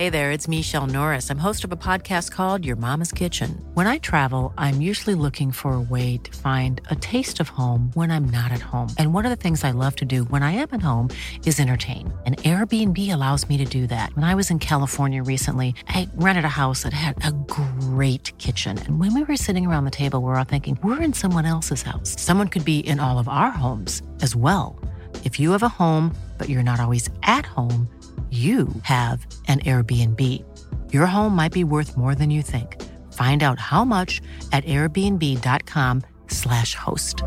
Hey there, it's Michelle Norris. I'm host of a podcast called Your Mama's Kitchen. When I travel, I'm usually looking for a way to find a taste of home when I'm not at home. And one of the things I love to do when I am at home is entertain. And Airbnb allows me to do that. When I was in California recently, I rented a house that had a great kitchen. And when we were sitting around the table, we were all thinking, we're in someone else's house. Someone could be in all of our homes as well. If you have a home, but you're not always at home, you have an Airbnb. Your home might be worth more than you think. Find out how much at airbnb.com/host.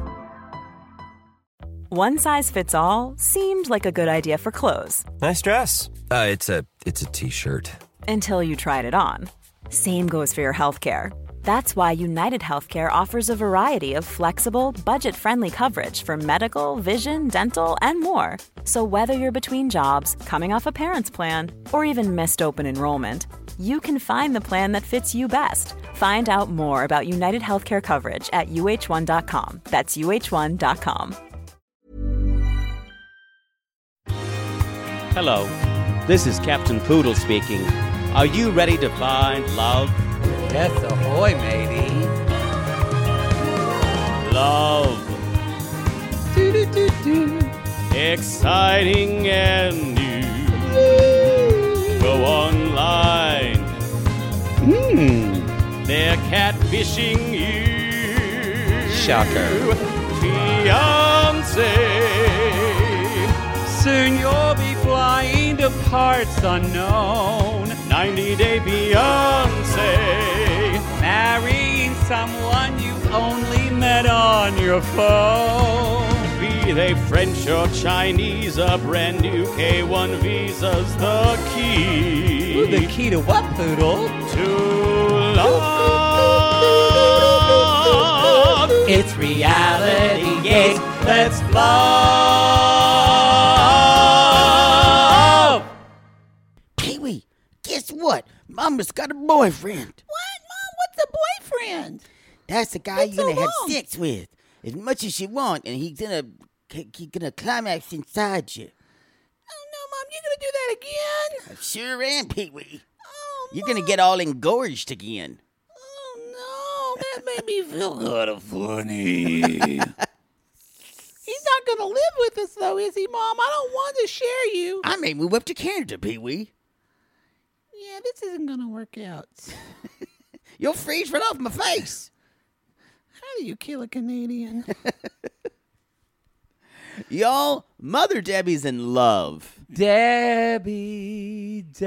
One size fits all seemed like a good idea for clothes. Nice dress. It's a t-shirt. Until you tried it on. Same goes for your healthcare. That's why United Healthcare offers a variety of flexible, budget-friendly coverage for medical, vision, dental, and more. So whether you're between jobs, coming off a parent's plan, or even missed open enrollment, you can find the plan that fits you best. Find out more about United Healthcare coverage at uh1.com. That's uh1.com. Hello, this is Captain Poodle speaking. Are you ready to find love? Yes, ahoy, matey. Love. Do-do-do-do. Exciting and new. Go online. They're catfishing you. Shocker. Fiancé. Soon you'll be flying to parts unknown. 90-day Beyonce. Marrying someone you only met on your phone. Be they French or Chinese, a brand new K1 visa's the key. Ooh, the key to what, Poodle? To love. It's reality, yes, let's love. Pee-wee, guess what? Mama's got a boyfriend. What, Mom? What's a boyfriend? That's the guy you're gonna so have long. sex with as much as you want, and he's gonna climax inside you. Oh, no, Mom, you gonna do that again? I sure am, Pee-wee. Oh, You're gonna get all engorged again. Oh, no, that made me feel kind of funny. He's not gonna live with us, though, is he, Mom? I don't want to share you. I may move up to Canada, Pee-wee. Yeah, this isn't gonna work out. You'll freeze right off my face. How do you kill a Canadian? Y'all, Mother Debbie's in love. Debbie.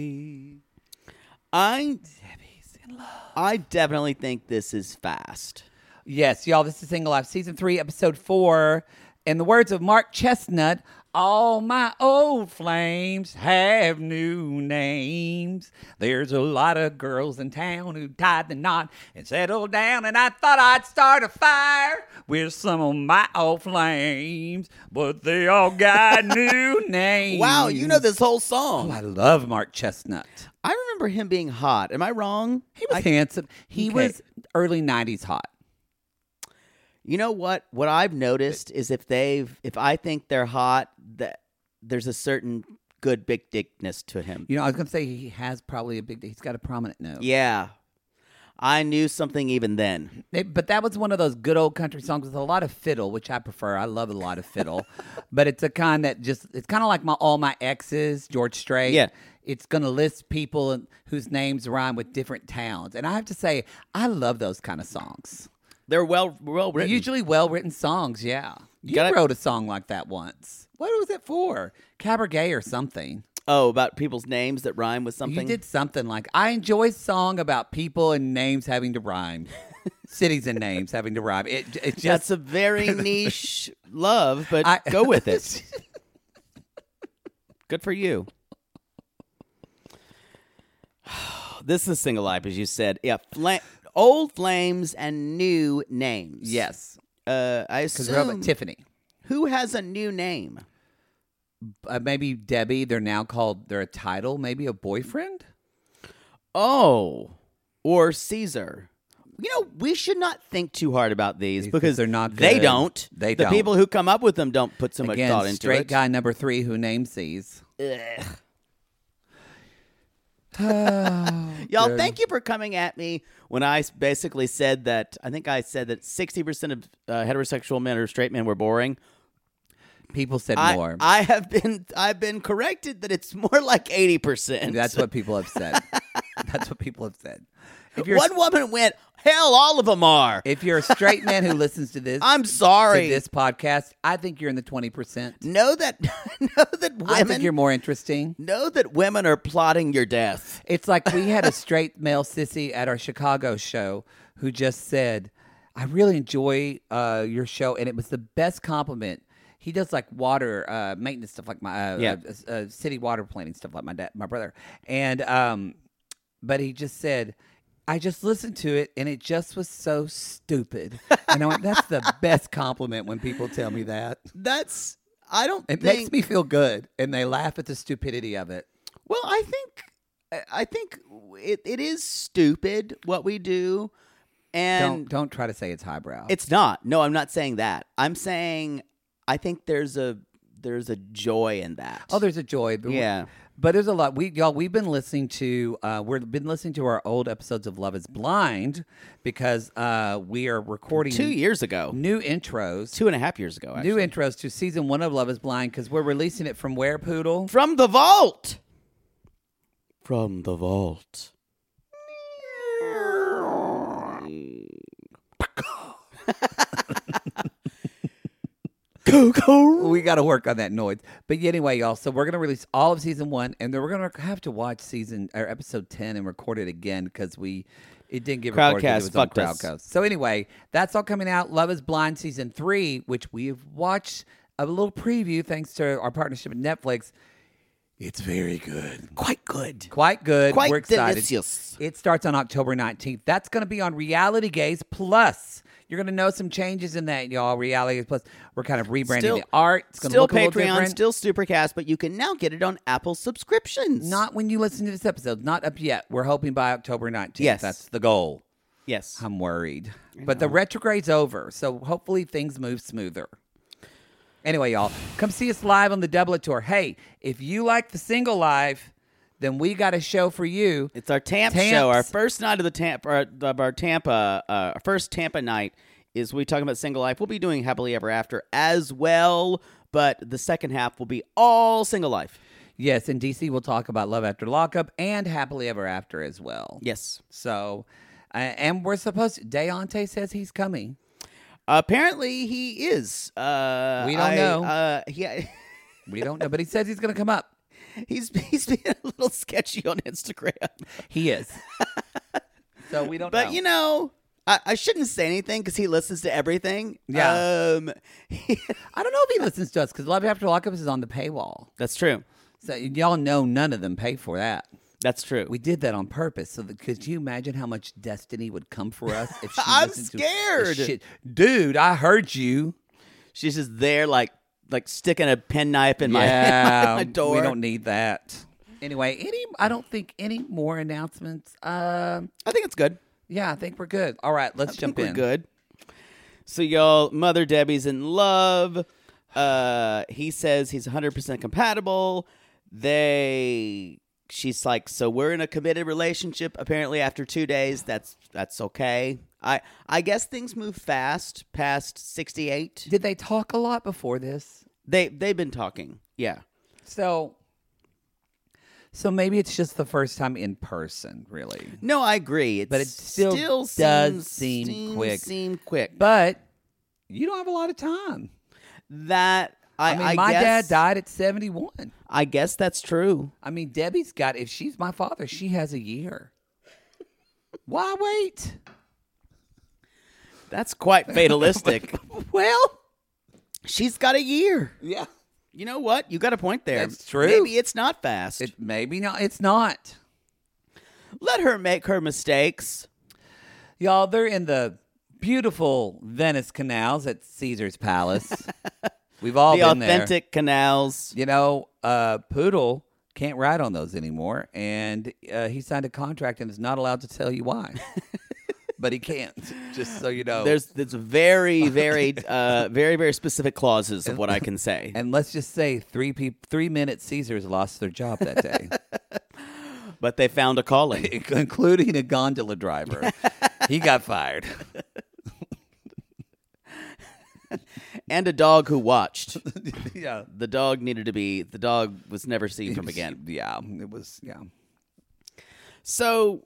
Debbie's in love. I definitely think this is fast. Yes, y'all, this is Single Life, Season 3, Episode 4. In the words of Mark Chestnut, all my old flames have new names. There's a lot of girls in town who tied the knot and settled down, and I thought I'd start a fire with some of my old flames, but they all got new names. Wow, you know this whole Oh, song. I love Mark Chestnut. I remember him being hot. Am I wrong? He was handsome. He was early 90s hot. You know what? What I've noticed is if I think they're hot, that there's a certain good big dickness to him. You know, I was going to say he has probably he's got a prominent nose. Yeah. I knew something even then. But that was one of those good old country songs with a lot of fiddle, which I prefer. I love a lot of fiddle. But it's a kind that it's kind of like all my exes, George Strait. Yeah. It's going to list people whose names rhyme with different towns. And I have to say, I love those kind of songs. They're well written. They're usually well-written songs, yeah. You wrote a song like that once. What was it for? Cabaret or something. Oh, about people's names that rhyme with something? You did something like, I enjoy song about people and names having to rhyme. Cities and names having to rhyme. It just That's a very niche love, but go with it. Good for you. This is Single Life, as you said. Yeah, old flames and new names. Yes. I Because we're about assume. Tiffany. Who has a new name? Maybe Debbie. They're a title, maybe a boyfriend. Oh, or Caesar. You know, we should not think too hard about these because they're not They good. don't. They the don't. people who come up with them don't put so much thought into straight it. guy number 3 who names these. Ugh. Y'all, thank you for coming at me when I basically said that. I think I said that 60% of heterosexual men or straight men were boring. People said more. I've been corrected that it's more like 80%. That's what people have said. That's what people have said. If you're, One woman went, hell, all of them are. if you're a straight man who listens to this, I'm sorry. to this podcast, I think you're in the 20%. Know that women. I think you're more interesting. Know that women are plotting your death. It's like we had a straight male sissy at our Chicago show who just said, I really enjoy your show, and it was the best compliment. He does like water maintenance stuff, like my city water planning stuff, like my brother. And but he just said, I just listened to it, and it just was so stupid. And I went, that's the best compliment when people tell me that. It makes me feel good, and they laugh at the stupidity of it. Well, I think it is stupid what we do, and Don't try to say it's highbrow. it's not. No, I'm not saying that. I'm saying I think there's a joy in that. Oh, there's a joy. But Yeah. But there's a lot. We've been listening to our old episodes of Love is Blind because we are recording 2 years ago, new intros. 2.5 years ago, actually. New intros to season 1 of Love is Blind because we're releasing it from where, Poodle? From the vault. From the vault. We got to work on that noise. But anyway, y'all, so we're going to release all of season 1, and then we're going to have to watch episode 10 and record it again because it didn't get recorded. It was on fucked us. Crowdcast. So anyway, that's all coming out. Love is Blind season 3, which we've watched a little preview thanks to our partnership with Netflix. It's very good. Quite good. Quite good. Quite We're excited. delicious. It starts on October 19th. That's going to be on Reality Gaze Plus. You're going to know some changes in that, y'all. Reality Gaze Plus. We're kind of rebranding the art. It's going to look a little Patreon, different. still Supercast, but you can now get it on Apple subscriptions. Not when you listen to this episode. Not up yet. We're hoping by October 19th. Yes. That's the goal. Yes. I'm worried. But the retrograde's over, so hopefully things move smoother. Anyway, y'all, come see us live on the Doublet Tour. Hey, if you like the single live, then we got a show for you. It's our Tampa show. Our first night of the Tampa, our first Tampa night is we talking about single life. We'll be doing Happily Ever After as well, but the second half will be all single life. Yes, in DC, we'll talk about Love After Lockup and Happily Ever After as well. Yes. So, and we're supposed to, Deontay says he's coming. Apparently he is. We don't know. Yeah. We don't know, but he says he's going to come up. He's being a little sketchy on Instagram. He is. So we don't know. But, you know, I shouldn't say anything because he listens to everything. Yeah. I don't know if he listens to us because Love After Lockup is on the paywall. That's true. So y'all know none of them pay for that. That's true. We did that on purpose. So could you imagine how much destiny would come for us if she I'm listened scared. To shit? Dude, I heard you. She's just there like sticking a penknife in my door. We don't need that. Anyway, I don't think any more announcements. I think it's good. Yeah, I think we're good. All right, let's jump in. We're good. So, y'all, Mother Debbie's in love. He says he's 100% compatible. She's like, so we're in a committed relationship. Apparently, after 2 days, that's okay. I guess things move fast past 68. Did they talk a lot before this? They've been talking. Yeah. So maybe it's just the first time in person, really. No, I agree. But it still does seem quick. But you don't have a lot of time. I my guess, dad died at 71. I guess that's true. I mean, Debbie's got, if she's my father, she has a year. Why wait? That's quite fatalistic. Well, she's got a year. Yeah. You know what? You got a point there. That's true. Maybe it's not fast. Maybe not. It's not. Let her make her mistakes. Y'all, they're in the beautiful Venice canals at Caesar's Palace. We've all been there. The authentic canals. You know, Poodle can't ride on those anymore, and he signed a contract and is not allowed to tell you why. But he can't, just so you know. There's very, very, very, very specific clauses of what I can say. And let's just say 3 men at Caesar's lost their job that day. But they found a calling. including a gondola driver. He got fired. And a dog who watched. Yeah. The dog was never seen from again. Yeah, it was, yeah. So,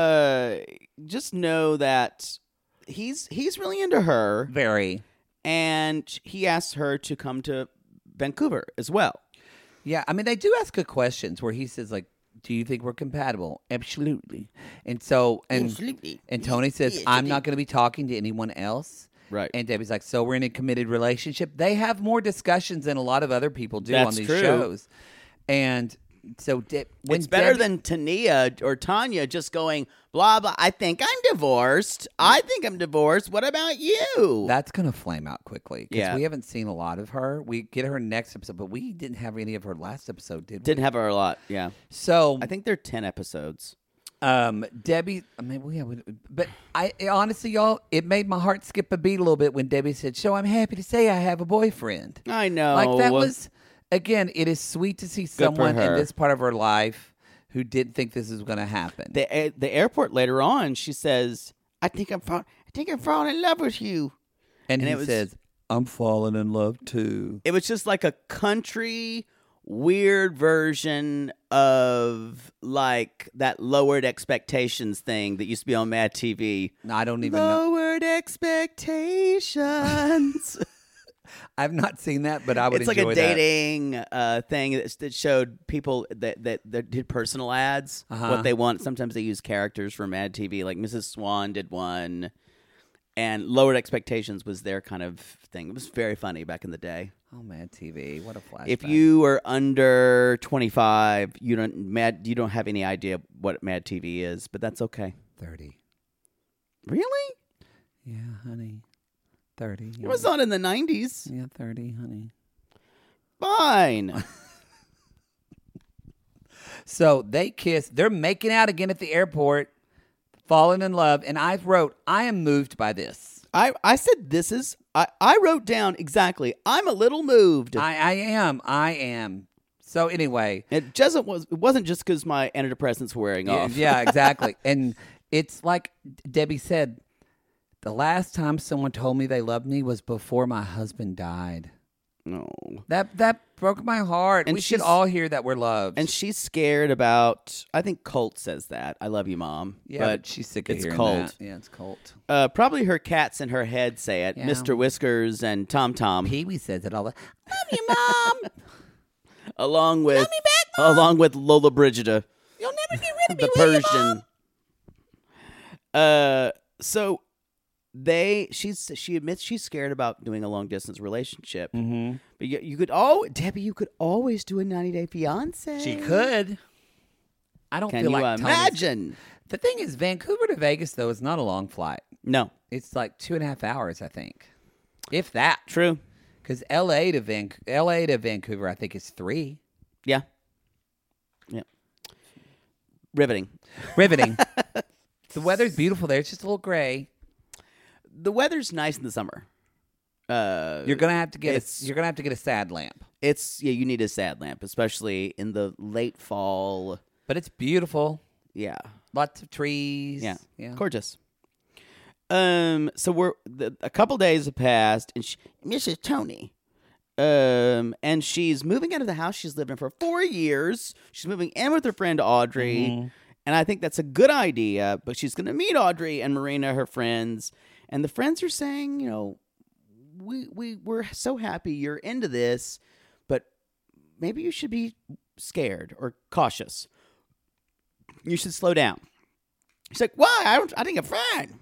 just know that he's really into her, Very. and he asks her to come to Vancouver as well. Yeah, I mean, they do ask good questions where he says, like, do you think we're compatible? Absolutely. And so, and Tony says, I'm not going to be talking to anyone else. Right. And Debbie's like, so we're in a committed relationship. They have more discussions than a lot of other people do That's on these true. shows. And so when It's better Debbie- than Tania or Tanya just going, blah, blah, I think I'm divorced. I think I'm divorced. What about you? That's going to flame out quickly. Because Yeah. we haven't seen a lot of her. We get her next episode, but we didn't have any of her last episode, did we? Didn't have her a lot, yeah. So I think they're 10 episodes. Debbie, I mean, but I honestly, y'all, it made my heart skip a beat a little bit when Debbie said, so I'm happy to say I have a boyfriend. I know. Like that was, again, it is sweet to see someone in her. this part of her life who didn't think this was going to happen. The airport later on, she says, I think I'm falling in love with you. and he it was- says, I'm falling in love too. It was just like a country weird version of like that Lowered Expectations thing that used to be on Mad TV. No, I don't even know. Lowered Expectations. I've not seen that, but I would It's like enjoy a that. dating thing that showed people that did personal ads, what they want. Sometimes they use characters from Mad TV, like Mrs. Swan did one, and Lowered Expectations was their kind of thing. It was very funny back in the day. Oh, Mad TV. What a flashback. If you are under 25, you don't have any idea what Mad TV is, but that's okay. 30. Really? Yeah, honey. 30. It was on in the 90s. Yeah, 30, honey. Fine. So they kiss. They're making out again at the airport, falling in love. And I wrote, I am moved by this. I said this is. I wrote down exactly. I'm a little moved. I am. So anyway. It wasn't just because my antidepressants were wearing off. Yeah, exactly. And it's like Debbie said, the last time someone told me they loved me was before my husband died. No. That broke my heart. And we should she's- all hear that we're loved. And she's scared about. I think Colt says that. I love you, Mom. yeah, but she's sick of it's hearing Colt. that. Yeah, it's Colt. Probably her cats in her head say it. Yeah. Mr. Whiskers and Tom Tom. Pee-wee says it all the love you, Mom. Along with Lola Brigida. You'll never get rid of me, The will you, Persian. Mom? So she admits she's scared about doing a long distance relationship. Mm-hmm. But Debbie, you could always do a 90-day fiance. She could. I don't Can feel you like Tony's- imagine? The thing is, Vancouver to Vegas though is not a long flight. No, It's like 2.5 hours, I think, if that. true. Because LA to Vancouver, I think is 3. Yeah. Riveting. Riveting. The weather's beautiful there. It's just a little gray. The weather's nice in the summer. You're gonna have to get it's- you're gonna have to get a sad lamp. You need a sad lamp, especially in the late fall. But it's beautiful. Yeah. Lots of trees. Yeah. Yeah. Gorgeous. So a couple days have passed, and Mrs. Tony, and she's moving out of the house she's lived in for 4 years. She's moving in with her friend Audrey, and I think that's a good idea. But she's going to meet Audrey and Marina, her friends, and the friends are saying, we're so happy you're into this, but maybe you should be scared or cautious. You should slow down. She's like, why? I think I'm fine.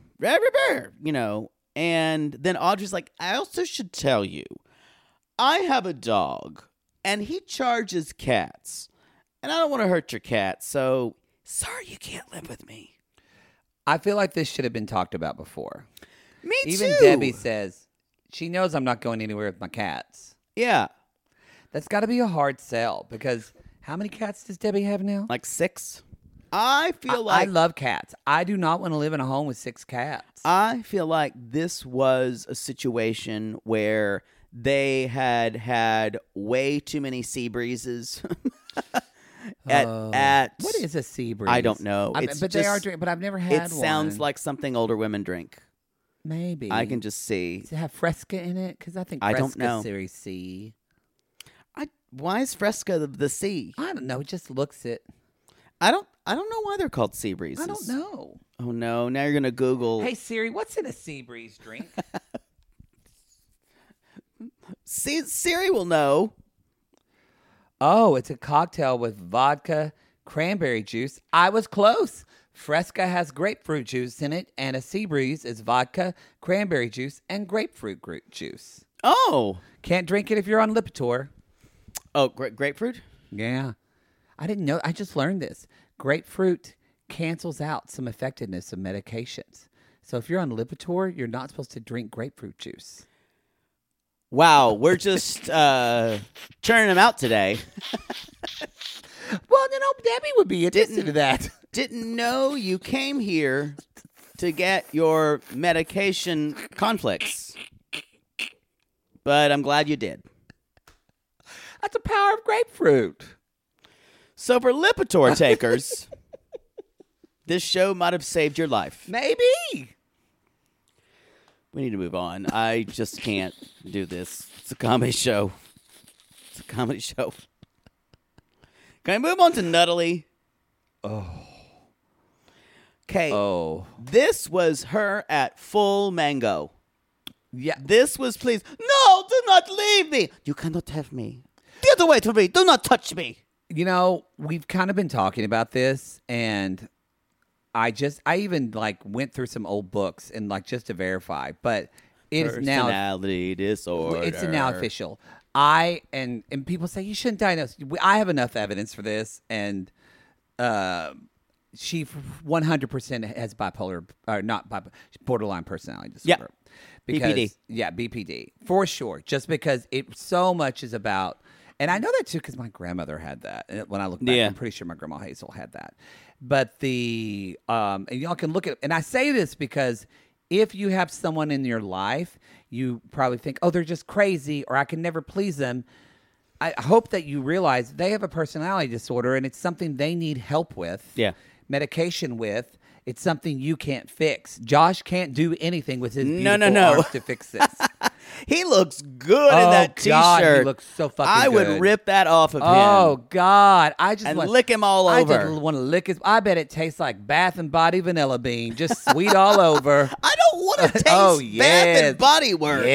And then Audrey's like, I also should tell you, I have a dog, and he charges cats, and I don't want to hurt your cat, so sorry you can't live with me. I feel like this should have been talked about before. Me Even too. Debbie says she knows I'm not going anywhere with my cats. Yeah, That's got to be a hard sell because how many cats does Debbie have now? like 6. I feel I like love cats. I do not want to live in a home with 6 cats. I feel like this was a situation where they had way too many sea breezes. At What is a sea breeze? I don't know. It's but they are just- drink. But I've never had It one. sounds like something older women drink. maybe I can just see. Does it have Fresca in it? Because I think I Fresca's don't know. Series C. Why is Fresca the sea? I don't know. It just looks it. I don't know why they're called sea breezes. I don't know. Oh no! Now you're gonna Google. Hey Siri, what's in a sea breeze drink? Siri will know. Oh, it's a cocktail with vodka, cranberry juice. I was close. Fresca has grapefruit juice in it, and a sea breeze is vodka, cranberry juice, and grapefruit juice. Oh, Can't drink it if you're on Lipitor. grapefruit. Yeah. I didn't know. I just learned this. Grapefruit cancels out some effectiveness of medications. So if you're on Lipitor, you're not supposed to drink grapefruit juice. Wow, we're just churning them out today. Well, Debbie would be interested in that. Didn't know you came here to get your medication conflicts, but I'm glad you did. That's the power of grapefruit. So for Lipitor takers, this show might have saved your life. Maybe. We need to move on. I just can't do this. It's a comedy show. It's a comedy show. Can I move on to Nuttily? Okay. Oh. This was her at full mango. Yeah. This was please. No, do not leave me. You cannot have me. Get away from me. Do not touch me. We've kind of been talking about this, and I even went through some old books and just to verify, but it is now personality disorder. It's now official. And people say you shouldn't diagnose. I have enough evidence for this, and she 100% has bipolar or not bipolar, borderline personality disorder. BPD. Yeah, BPD for sure. Just because it so much is about, and I know that too because my grandmother had that. And when I look back, I'm pretty sure my grandma Hazel had that. But and y'all can look at, and I say this because if you have someone in your life, you probably think, oh, they're just crazy, or I can never please them. I hope that you realize they have a personality disorder, and it's something they need help with. Yeah. Medication with. It's something you can't fix. Josh can't do anything with his beautiful No. arms to fix this. He looks good in that T-shirt. God, he looks so fucking I good. would rip that off of him. Oh God! And lick him all I over. just want to lick his. I bet it tastes like Bath and Body Vanilla Bean, just sweet all over. I don't want to taste Oh, Bath yes. and Body Works.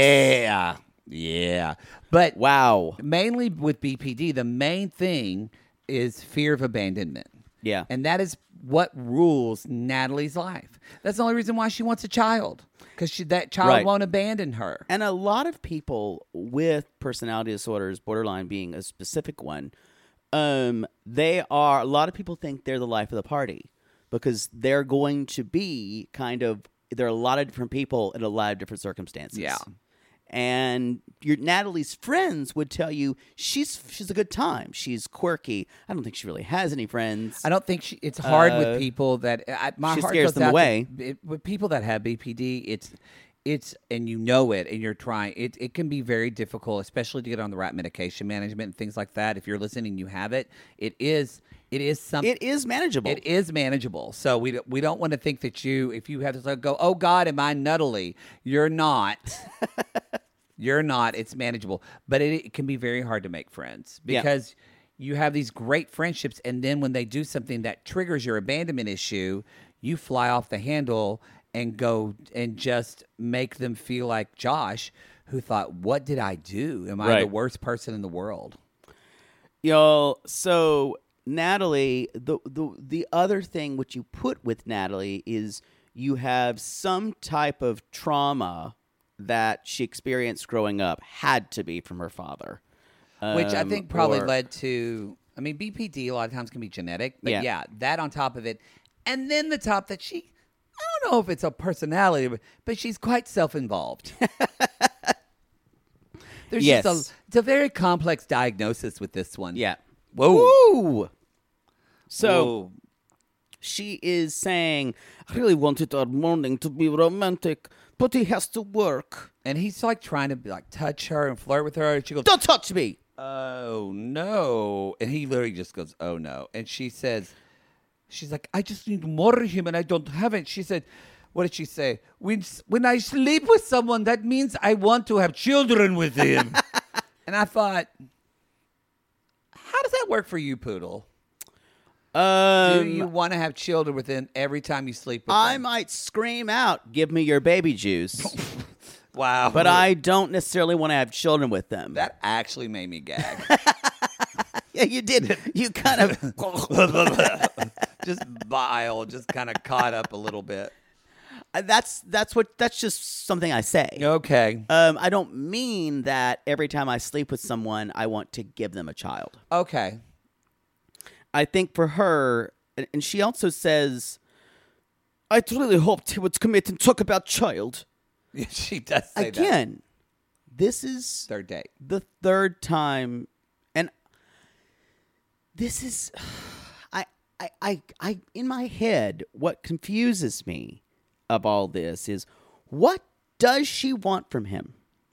Yeah. But Wow. mainly with BPD, the main thing is fear of abandonment. Yeah. And that is what rules Natalie's life. That's the only reason why she wants a child, because that child Right. won't abandon her. And a lot of people with personality disorders, borderline being a specific one, a lot of people think they're the life of the party because they're going to be there are a lot of different people in a lot of different circumstances. Yeah. And Natalie's friends would tell you she's a good time. She's quirky. I don't think she really has any friends. I don't think it's hard with people that my she heart scares goes them out away. with people that have BPD. It's and you know it, and you're trying. It can be very difficult, especially to get on the right medication management and things like that. If you're listening, you have it. It is something. It is manageable. It is manageable. So we don't want to think that if you have to go, oh God, am I nuttily? You're not. You're not. It's manageable. But it can be very hard to make friends because you have these great friendships, and then when they do something that triggers your abandonment issue, you fly off the handle and go and just make them feel like Josh, who thought, what did I do? Am I the worst person in the world? So Natalie, the other thing which you put with Natalie is you have some type of trauma that she experienced growing up, had to be from her father. Which I think probably led to, BPD a lot of times can be genetic, but yeah, that on top of it. And then the top that I don't know if it's a personality, but she's quite self-involved. There's it's a very complex diagnosis with this one. Yeah. Whoa. Woo! So she is saying, I really wanted our morning to be romantic, but he has to work. And he's trying to touch her and flirt with her. And she goes, Don't touch me. oh no. And he literally just goes, oh no. And she says, she's like, I just need more of him and I don't have it. She said, what did she say? When I sleep with someone, that means I want to have children with him. And I thought, how does that work for you, Poodle? Do you want to have children with him every time you sleep with I them? might scream out, give me your baby juice. Wow. But I don't necessarily want to have children with them. That actually made me gag. Yeah, you did. You kind of... Just bile, just kind of caught up a little bit. That's just something I say. Okay. I don't mean that every time I sleep with someone, I want to give them a child. Okay. I think for her, and she also says, I truly hoped he would commit and talk about child. Yeah, she does say that. Again, this is Third date. the third time, and this is, I in my head, what confuses me of all this is, what does she want from him?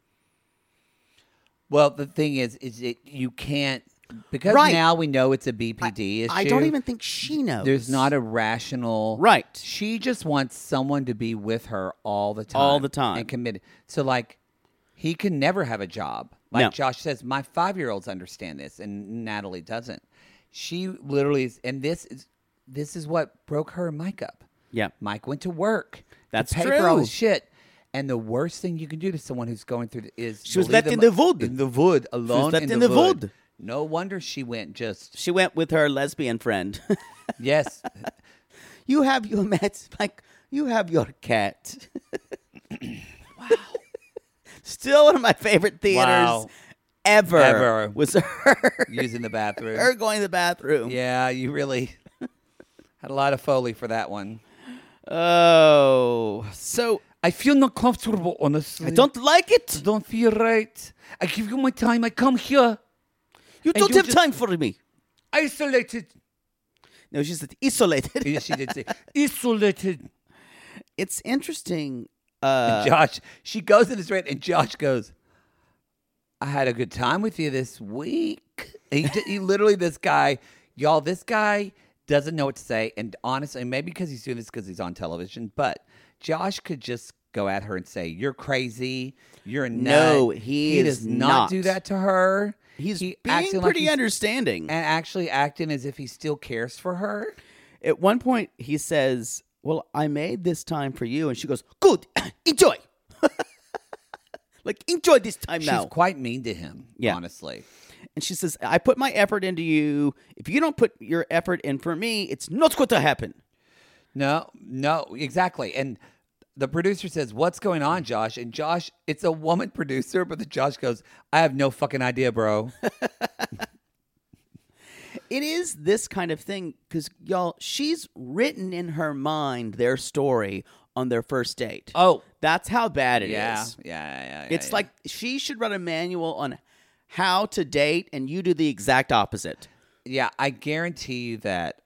Well, the thing is you can't, because Right. now we know it's a BPD issue. I don't even think she knows. There's not a rational. Right. She just wants someone to be with her all the time. All the time. And committed. So, like, he can never have a job. Like No. Josh says, my 5-year-olds understand this, and Natalie doesn't. She literally is, and this is what broke her and Mike up. Yeah. Mike went to work. That's to pay for all true. his shit. And the worst thing you can do to someone who's going through is She was believe left them in the wood. In the wood, alone left in in the the wood. wood. No wonder she went just She went with her lesbian friend. yes. You have your Matt, like you have your cat. Wow. Still one of my favorite theaters Wow. ever was her Using the bathroom. her going to the bathroom. Yeah, you really had a lot of Foley for that one. Oh, so I feel not comfortable, honestly. I don't like it. don't feel right. I give you my time. I come here. You And don't you have just- time for me. Isolated. No, she said isolated. Yes, she did say isolated. It's interesting. Josh, she goes in this rant, and Josh goes, I had a good time with you this week. He literally, this guy doesn't know what to say. And honestly, maybe because he's doing this because he's on television, but Josh could just go at her and say, you're crazy. You're a nut. No, he is does not not. do that to her. He's He being acting like pretty he's- understanding. And actually acting as if he still cares for her. At one point, he says, well, I made this time for you. And she goes, good, enjoy. Like, enjoy this time She's now. quite mean to him, Yeah. honestly. And she says, I put my effort into you. If you don't put your effort in for me, it's not going to happen. No, exactly. And the producer says, what's going on, Josh? And Josh, it's a woman producer, but the Josh goes, I have no fucking idea, bro. It is this kind of thing because, y'all, she's written in her mind their story on their first date. Oh. That's how bad it is. Yeah. It's like she should run a manual on how to date, and you do the exact opposite. Yeah, I guarantee you that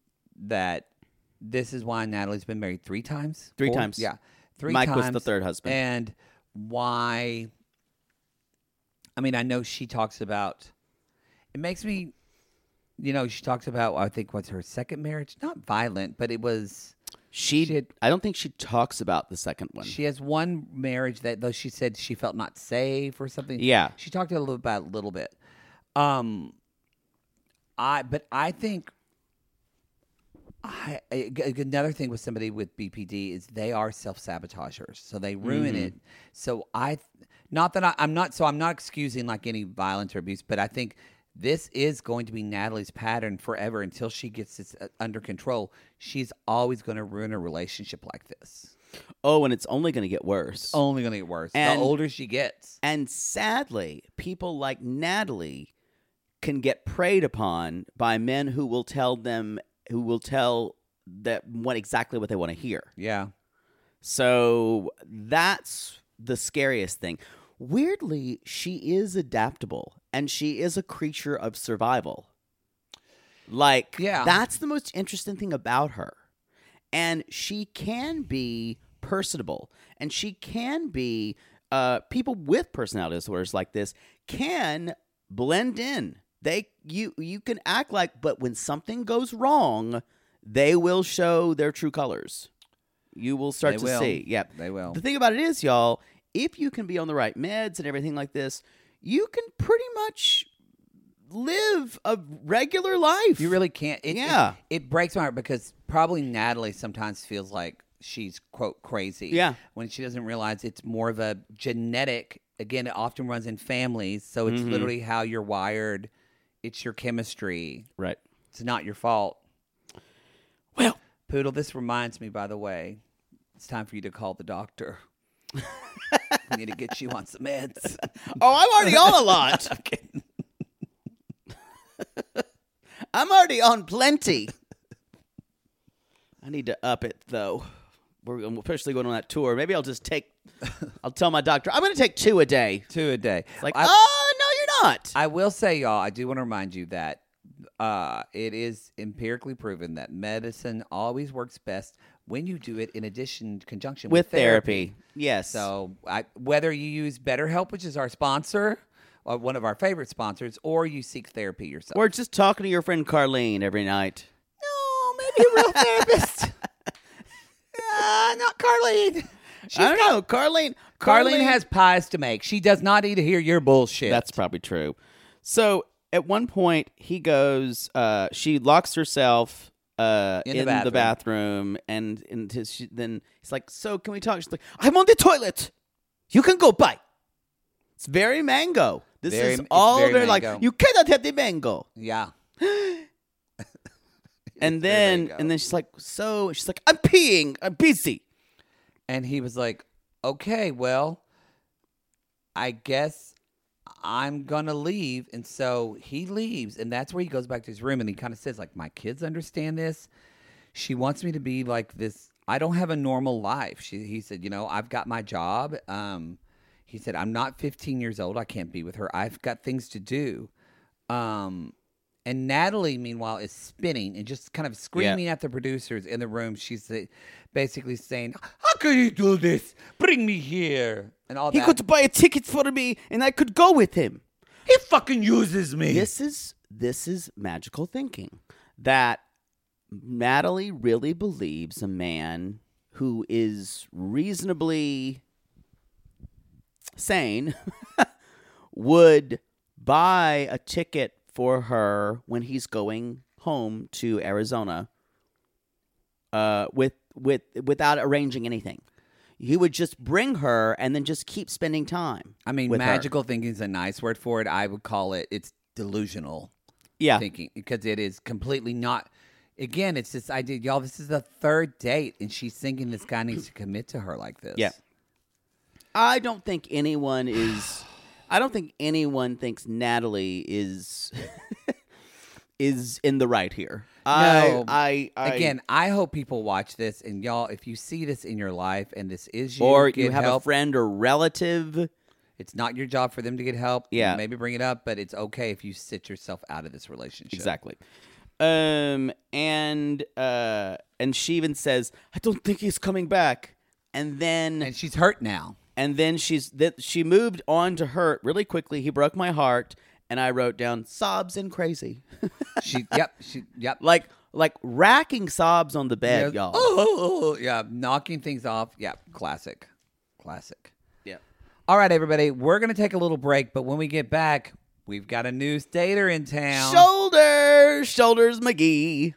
this is why Natalie's been married 3 times. 3 4? times. Yeah. 3 Mike times. was the third husband. And why, I mean, I know she talks about, it makes me, she talks about, I think, what's her second marriage? Not violent, but it was, I don't think she talks about the second one. she has one marriage that, though she said she felt not safe or something. Yeah. She talked about it a little bit. But I think another thing with somebody with BPD is they are self-sabotagers, so they ruin it. So I'm not excusing like any violence or abuse, but I think this is going to be Natalie's pattern forever until she gets this under control. She's always going to ruin a relationship like this. Oh, and it's only going to get worse. Only going to get worse And- the older she gets. And sadly, people like Natalie can get preyed upon by men who will tell that exactly what they want to hear. Yeah. So that's the scariest thing. Weirdly, she is adaptable and she is a creature of survival. Like, Yeah. that's the most interesting thing about her. And she can be personable, and she can be people with personality disorders like this can blend in. You can act like, but when something goes wrong, they will show their true colors. You will start to see. Yep. They will. The thing about it is, y'all, if you can be on the right meds and everything like this, you can pretty much live a regular life. You really can't. Yeah. It breaks my heart because probably Natalie sometimes feels like she's, quote, crazy. Yeah. When she doesn't realize it's more of a genetic. Again, it often runs in families. So it's literally how you're wired. It's your chemistry. Right. It's not your fault. Well, Poodle, this reminds me, by the way, it's time for you to call the doctor. We need to get you on some meds. oh, I'm already on a lot. I'm kidding. I'm already on plenty. I need to up it, though. We're officially going on that tour. Maybe I'll tell my doctor, I'm going to take 2 a day. 2 a day. It's like, oh, no, you're not. I will say, y'all, I do want to remind you that it is empirically proven that medicine always works best when you do it in conjunction with therapy. Yes. So whether you use BetterHelp, which is our sponsor, or one of our favorite sponsors, or you seek therapy yourself. Or just talking to your friend Carlene every night. No, maybe a real therapist. Not Carlene. I don't know. Carlene has pies to make. She does not need to hear your bullshit. That's probably true. So at one point, he goes, she locks herself in the bathroom, and then he's like, so can we talk? She's like, I'm on the toilet. You can go by. It's very mango. This is all they're like, you cannot have the mango. Yeah. And then she's like, I'm peeing. I'm busy. And he was like, okay, well, I guess I'm going to leave. And so he leaves. And that's where he goes back to his room. And he kind of says, like, my kids understand this. She wants me to be like this. I don't have a normal life. He said, I've got my job. He said, I'm not 15 years old. I can't be with her. I've got things to do. And Natalie, meanwhile, is spinning and just kind of screaming at the producers in the room. She's basically saying, how could you do this? Bring me here. And all that. He could buy a ticket for me and I could go with him. He fucking uses me. This is magical thinking. That Natalie really believes a man who is reasonably sane would buy a ticket for her when he's going home to Arizona without arranging anything. He would just bring her and then just keep spending time. I mean, with magical her. thinking is a nice word for it. I would call it's delusional thinking because it is completely not. Again, it's this idea, y'all, this is the 3rd date and she's thinking this guy needs to commit to her like this. Yeah. I don't think anyone thinks Natalie is in the right here. No. Again, I hope people watch this, and y'all, if you see this in your life and this is you, or get you have help. a friend or relative. It's not your job for them to get help. Yeah. Maybe bring it up, but it's okay if you sit yourself out of this relationship. Exactly. And she even says, I don't think he's coming back. And she's hurt now. And then she moved on to hurt really quickly. He broke my heart, and I wrote down sobs and crazy. Yep. Like racking sobs on the bed, y'all. Oh, yeah, knocking things off. Yeah, classic. Yeah. All right, everybody, we're gonna take a little break, but when we get back, we've got a new stater in town. Shoulders McGee.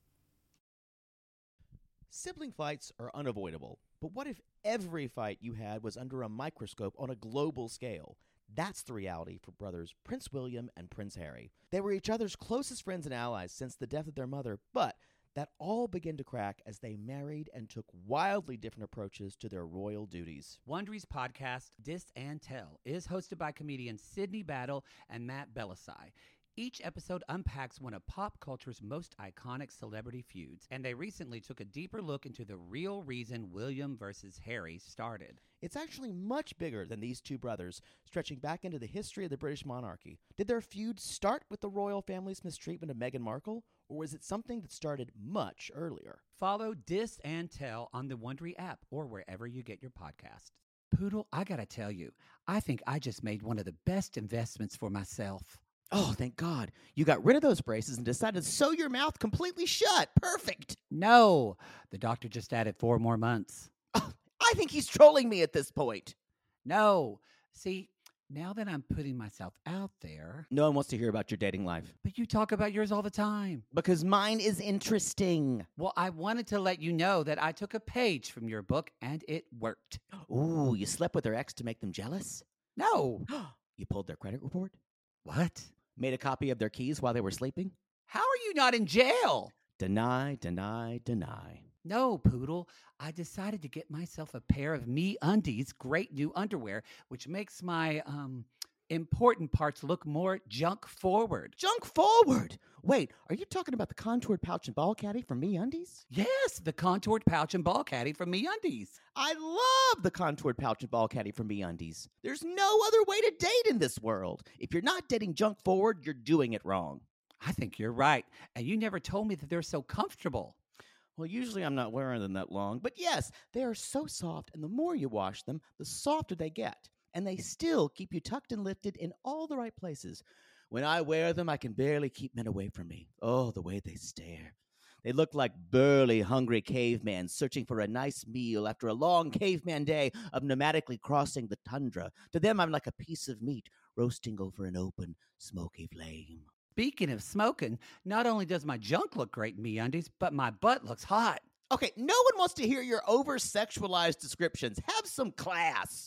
Sibling fights are unavoidable, but what if every fight you had was under a microscope on a global scale? That's the reality for brothers Prince William and Prince Harry. They were each other's closest friends and allies since the death of their mother, but that all began to crack as they married and took wildly different approaches to their royal duties. Wondery's podcast, Dis and Tell, is hosted by comedians Sydney Battle and Matt Belisai. Each episode unpacks one of pop culture's most iconic celebrity feuds, and they recently took a deeper look into the real reason William versus Harry started. It's actually much bigger than these two brothers, stretching back into the history of the British monarchy. Did their feud start with the royal family's mistreatment of Meghan Markle, or was it something that started much earlier? Follow Dis and Tell on the Wondery app or wherever you get your podcasts. Poodle, I gotta tell you, I think I just made one of the best investments for myself. Oh, thank God. You got rid of those braces and decided to sew your mouth completely shut. Perfect. No, the doctor just added 4 more months. I think he's trolling me at this point. No, see, now that I'm putting myself out there. No one wants to hear about your dating life. But you talk about yours all the time. Because mine is interesting. Well, I wanted to let you know that I took a page from your book and it worked. Ooh, you slept with their ex to make them jealous? No. You pulled their credit report? What? Made a copy of their keys while they were sleeping? How are you not in jail? Deny, deny, deny. No, Poodle. I decided to get myself a pair of MeUndies great new underwear, which makes my important parts look more junk forward. Junk forward? Wait, are you talking about the contoured pouch and ball caddy from MeUndies? Yes, the contoured pouch and ball caddy from MeUndies. I love the contoured pouch and ball caddy from MeUndies. There's no other way to date in this world. If you're not dating junk forward, you're doing it wrong. I think you're right. And you never told me that they're so comfortable. Well, usually I'm not wearing them that long, but yes, they are so soft, and the more you wash them, the softer they get. And they still keep you tucked and lifted in all the right places. When I wear them, I can barely keep men away from me. Oh, the way they stare. They look like burly, hungry cavemen searching for a nice meal after a long caveman day of nomadically crossing the tundra. To them, I'm like a piece of meat roasting over an open, smoky flame. Speaking of smoking, not only does my junk look great in MeUndies, but my butt looks hot. Okay, no one wants to hear your over-sexualized descriptions. Have some class.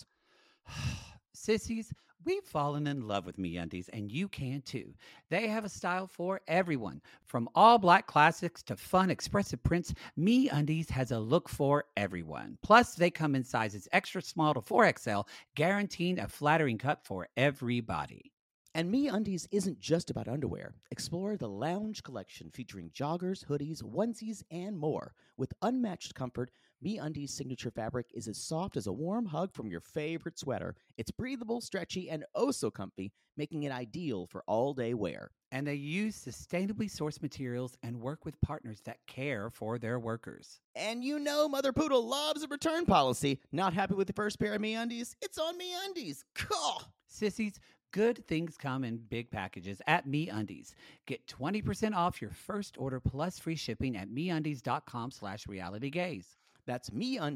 Sissies, we've fallen in love with MeUndies, and you can too. They have a style for everyone. From all black classics to fun expressive prints, MeUndies has a look for everyone. Plus, they come in sizes extra small to 4XL, guaranteeing a flattering cut for everybody. And MeUndies isn't just about underwear. Explore the Lounge collection featuring joggers, hoodies, onesies, and more. With unmatched comfort, MeUndies' signature fabric is as soft as a warm hug from your favorite sweater. It's breathable, stretchy, and oh so comfy, making it ideal for all-day wear. And they use sustainably sourced materials and work with partners that care for their workers. And you know Mother Poodle loves a return policy. Not happy with the first pair of MeUndies? It's on MeUndies. Cool. Sissies, good things come in big packages at MeUndies. Get 20% off your first order plus free shipping at MeUndies.com/realitygaze. That's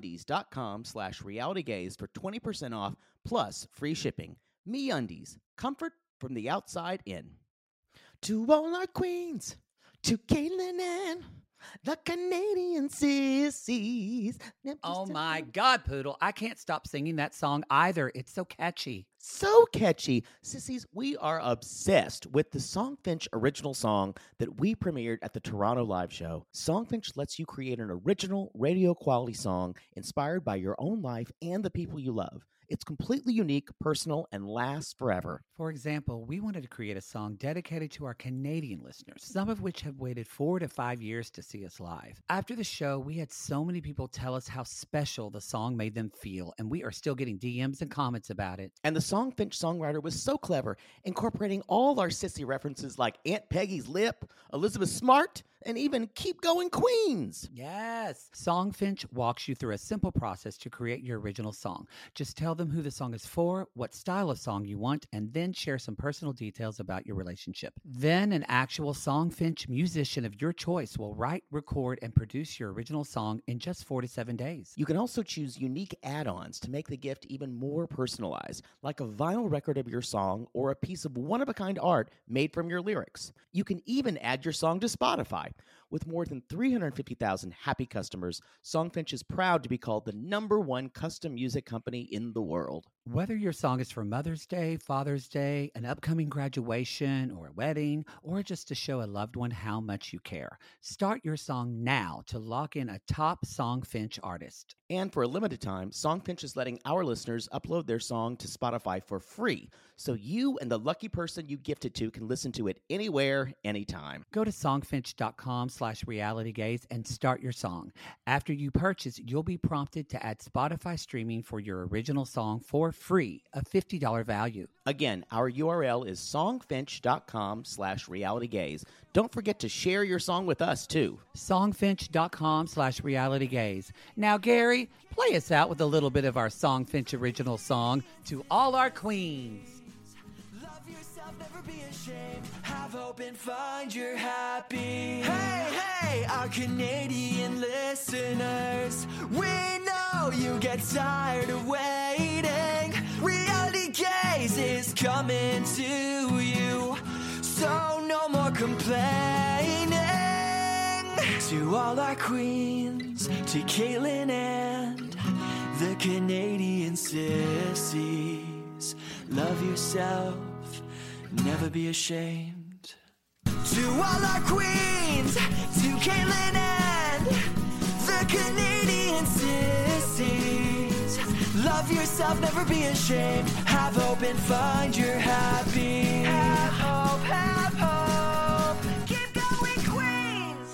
MeUndies.com/realitygaze for 20% off plus free shipping. MeUndies, comfort from the outside in. To all our queens, to Caitlin and the Canadian sissies. Oh my God, Poodle. I can't stop singing that song either. It's so catchy. So catchy. Sissies, we are obsessed with the Songfinch original song that we premiered at the Toronto Live Show. Songfinch lets you create an original radio quality song inspired by your own life and the people you love. It's completely unique, personal, and lasts forever. For example, we wanted to create a song dedicated to our Canadian listeners, some of which have waited 4 to 5 years to see us live. After the show, we had so many people tell us how special the song made them feel, and we are still getting DMs and comments about it. And the Songfinch songwriter was so clever, incorporating all our sissy references like Aunt Peggy's Lip, Elizabeth Smart, and even Keep Going Queens. Yes. Songfinch walks you through a simple process to create your original song. Just tell them who the song is for, what style of song you want, and then share some personal details about your relationship. Then an actual Songfinch musician of your choice will write, record, and produce your original song in just 4 to 7 days. You can also choose unique add-ons to make the gift even more personalized, like a vinyl record of your song or a piece of one-of-a-kind art made from your lyrics. You can even add your song to Spotify. With more than 350,000 happy customers, Songfinch is proud to be called the #1 custom music company in the world. Whether your song is for Mother's Day, Father's Day, an upcoming graduation, or a wedding, or just to show a loved one how much you care, start your song now to lock in a top Songfinch artist. And for a limited time, Songfinch is letting our listeners upload their song to Spotify for free, so you and the lucky person you gift it to can listen to it anywhere, anytime. Go to songfinch.com/realitygaze songfinch.com/realitygaze and start your song. After you purchase, you'll be prompted to add Spotify streaming for your original song for free, a $50 value. Again, our URL is songfinch.com/realitygaze. Don't forget to share your song with us, too. Songfinch.com/realitygaze. Now, Gary, play us out with a little bit of our Songfinch original song, To All Our Queens. Love yourself, never be ashamed. Have hope and find your happy. Hey, our Canadian listeners, we know you get tired of waiting. Reality Gaze is coming to you, so no more complaining. To all our queens, to Caitlin and the Canadian sissies, love yourself, never be ashamed. To all our queens, to Caitlin and the Canadian sissies, love yourself, never be ashamed. Have hope and find your happy. Have hope, have hope. Keep going, queens.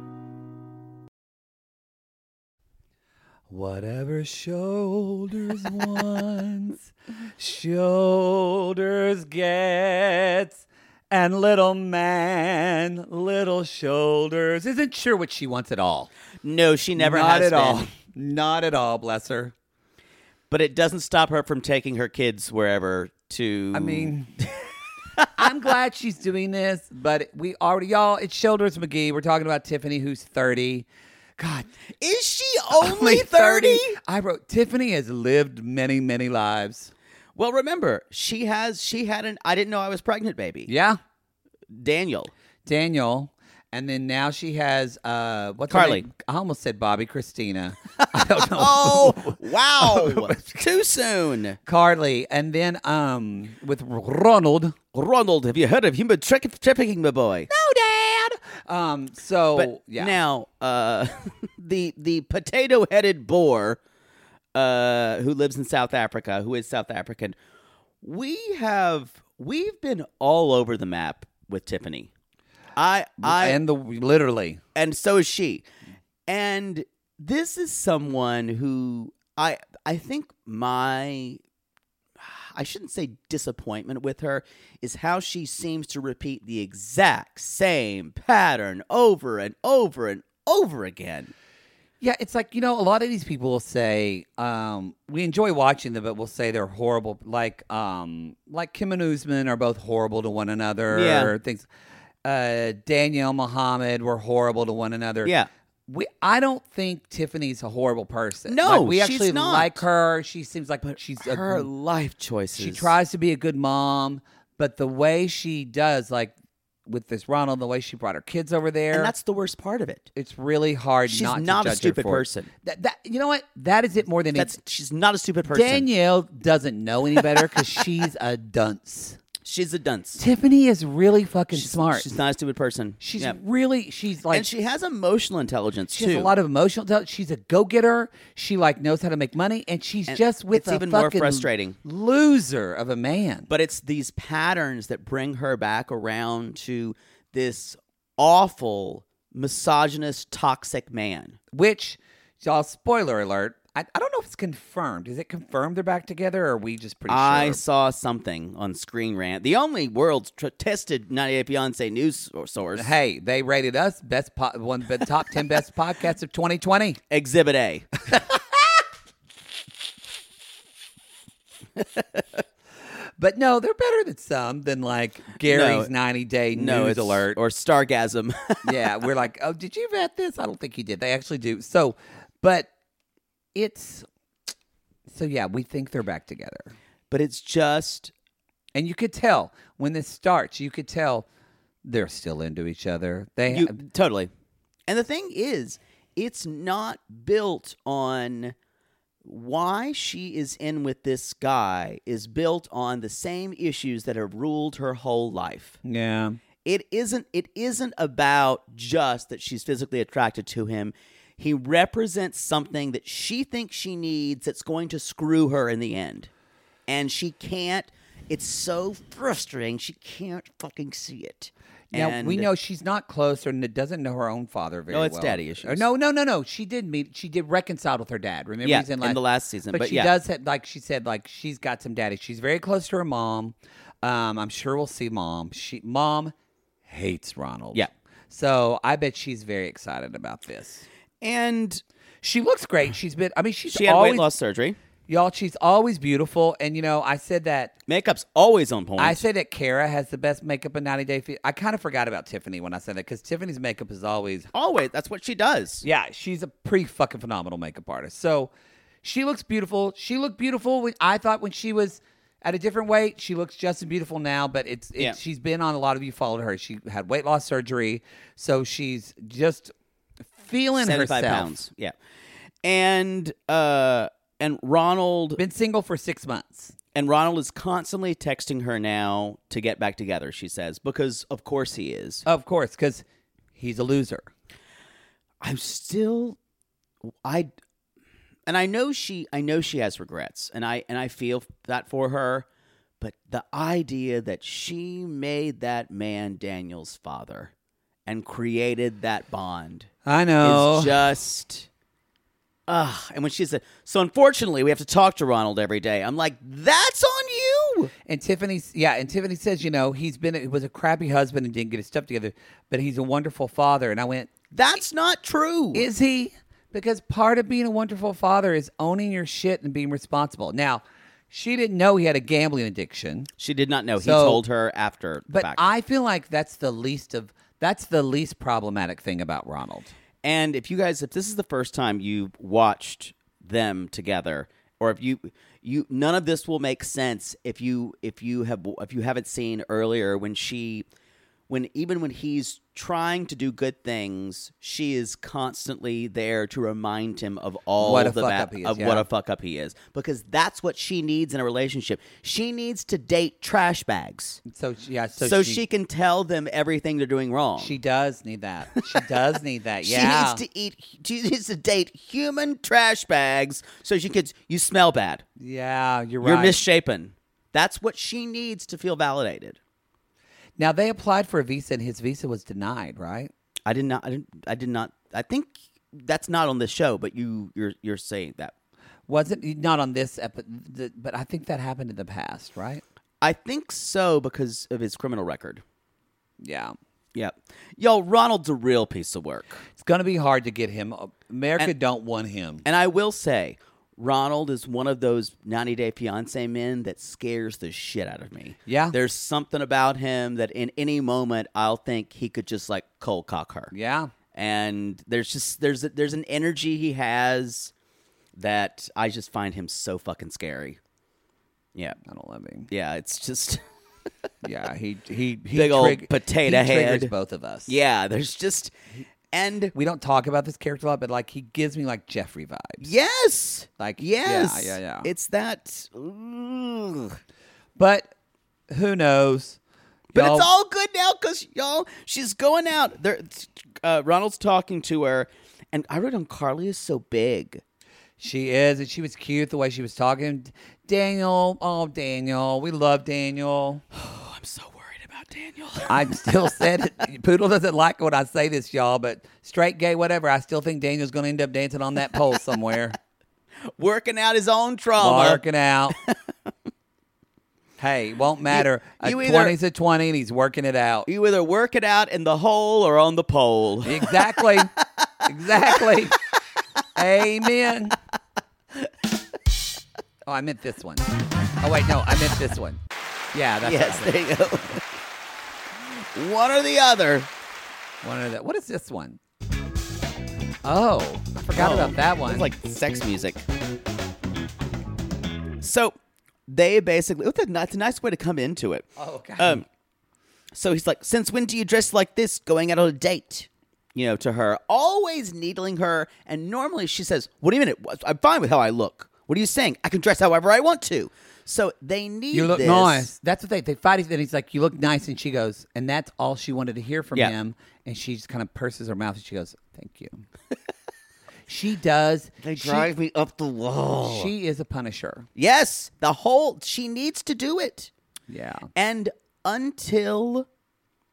Whatever shoulders wants, shoulders gets. And little man, little shoulders isn't sure what she wants at all. No, she never Not has at all. been. Not at all, bless her. But it doesn't stop her from taking her kids wherever to. I mean, I'm glad she's doing this, but we already, y'all, it's Shoulders McGee. We're talking about Tiffany, who's 30. God. Is she only 30? I wrote, Tiffany has lived many, many lives. Well, remember, she had an I didn't know I was pregnant baby. Yeah. Daniel. And then now she has, what's Carly. her name? I almost said Bobby Christina. I don't know. Oh, wow. Too soon. Carly. And then with Ronald. Ronald, have you heard of human trafficking, my boy? No, Dad. But yeah. now, the potato-headed boar who lives in South Africa, who is South African, we've been all over the map with Tiffany. Literally. And so is she. And this is someone who I think I shouldn't say disappointment with her is how she seems to repeat the exact same pattern over and over and over again. Yeah, it's like, a lot of these people will say, we enjoy watching them, but we'll say they're horrible. Like Kim and Usman are both horrible to one another. Yeah. Or things. Danielle Muhammad were horrible to one another. Yeah. I don't think Tiffany's a horrible person. No, we she's actually not. like her. She seems like she's Her life choices. She tries to be a good mom, but the way she does, like with this Ronald, the way she brought her kids over there, And that's the worst part of it. it's really hard. She's not not to a judge her stupid for it. person. That you know what? That is it more than She's not a stupid person. Danielle doesn't know any better because she's a dunce. She's a dunce. Tiffany is really fucking smart. She's not a stupid person. She's Yeah. she's like, and she has emotional intelligence she too. has a lot of emotional intelligence. She's a go-getter. She knows how to make money, and she's just with it's a even more fucking frustrating. loser of a man. But it's these patterns that bring her back around to this awful, misogynist, toxic man. Which, y'all, spoiler alert, I don't know if it's confirmed. Is it confirmed they're back together, or are we just pretty I sure? saw something on Screen Rant. The only world's tested 98 Beyonce news source. Hey, they rated us one of the top 10 best podcasts of 2020. Exhibit A. But no, they're better than some, than like Gary's 90-day news it's- alert. Or Stargasm. Yeah, we're like, oh, did you vet this? I don't think he did. They actually do. So, but yeah, we think they're back together. But it's just... And you could tell when this starts, you could tell they're still into each other. Totally. And the thing is, it's not built on... Why she is in with this guy is built on the same issues that have ruled her whole life. Yeah. It isn't about just that she's physically attracted to him. He represents something that she thinks she needs that's going to screw her in the end. And she can't. It's so frustrating. She can't fucking see it. Now, And we know she's not close or doesn't know her own father very No, well. it's daddy issues. Or no. She did reconcile with her dad. Remember? Yeah, he's in the last season, but she yeah. does have, like she said, like she's got some daddy. She's very close to her mom. I'm sure we'll see mom. Mom hates Ronald. Yeah. So I bet she's very excited about this. And She looks great. She had weight loss surgery. Y'all, she's always beautiful. And, I said that. Makeup's always on point. I said that Kara has the best makeup in 90 Day Fiancé. I kind of forgot about Tiffany when I said that because Tiffany's makeup is always. Always. That's what she does. Yeah, she's a pretty fucking phenomenal makeup artist. So she looks beautiful. She looked beautiful. I thought when she was at a different weight, she looks just as beautiful now. But she's been on, a lot of you followed her. She had weight loss surgery. So she's just feeling 75 herself. pounds. Yeah. And Ronald Been single for 6 months. And Ronald is constantly texting her now to get back together, she says, because of course he is. Of course, because he's a loser. I know she has regrets, and I feel that for her, but the idea that she made that man Daniel's father and created that bond I know. is just and when she said, so unfortunately we have to talk to Ronald every day. I'm like, that's on you. And Tiffany says, he was a crappy husband and didn't get his stuff together, but he's a wonderful father. And I went, that's not true. is he? Because part of being a wonderful father is owning your shit and being responsible. Now, she didn't know he had a gambling addiction. She did not know. He So- told her after the But fact. I feel like that's the least problematic thing about Ronald. And if this is the first time you watched them together, or if you none of this will make sense if you haven't seen earlier when he's trying to do good things, she is constantly there to remind him of What a fuck up he is, because that's what she needs in a relationship. She needs to date trash bags. So she can tell them everything they're doing wrong. She does need that. She does need that. Yeah. She needs to date human trash bags so you smell bad. Yeah, you're right. You're misshapen. That's what she needs to feel validated. Now they applied for a visa and his visa was denied, right? I did not. I think that's not on this show, but you're saying that. Wasn't not on this episode, but I think that happened in the past, right? I think so because of his criminal record. Yeah. Yeah. Yo, Ronald's a real piece of work. It's going to be hard to get him. America don't want him. And I will say, Ronald is one of those 90 Day Fiancé men that scares the shit out of me. Yeah. There's something about him that in any moment I'll think he could just like cold cock her. Yeah. And there's an energy he has that I just find him so fucking scary. Yeah. I don't love him. Yeah, it's just Yeah, he big old potato he triggers head. both of us. Yeah, there's just and we don't talk about this character a lot, but like he gives me like Jeffrey vibes. yes. Like Yes. Yeah. It's that ugh. But who knows? But Y'all- it's all good now because, y'all, she's going out. Ronald's talking to her, and I wrote on Carly is so big. She is, and she was cute the way she was talking. Daniel, we love Daniel. Oh, I'm so worried about Daniel. I still said it. Poodle doesn't like it when I say this, y'all, but straight, gay, whatever, I still think Daniel's going to end up dancing on that pole somewhere. Working out his own trauma. Working out. Hey, won't matter. You a either- 20's a 20, and he's working it out. You either work it out in the hole or on the pole. Exactly. Exactly. Amen. Oh, I meant this one. Oh, wait, no, I meant this one. Yeah, that's Yes, what I meant. there you go. One or the other. One of the, what is this one? Oh, I forgot about that one. It's like sex music. So they basically, that's a nice way to come into it. Oh, God. So he's like, since when do you dress like this going out on a date? To her, always needling her. And normally she says, what do you mean? I'm fine with how I look. What are you saying? I can dress however I want to. So they need You look this. nice. That's what they fight. And he's like, you look nice. And she goes, and that's all she wanted to hear from Yeah. him. And she just kind of purses her mouth and she goes, thank you. She does. They drive me up the wall. She is a punisher. Yes, she needs to do it. Yeah. And until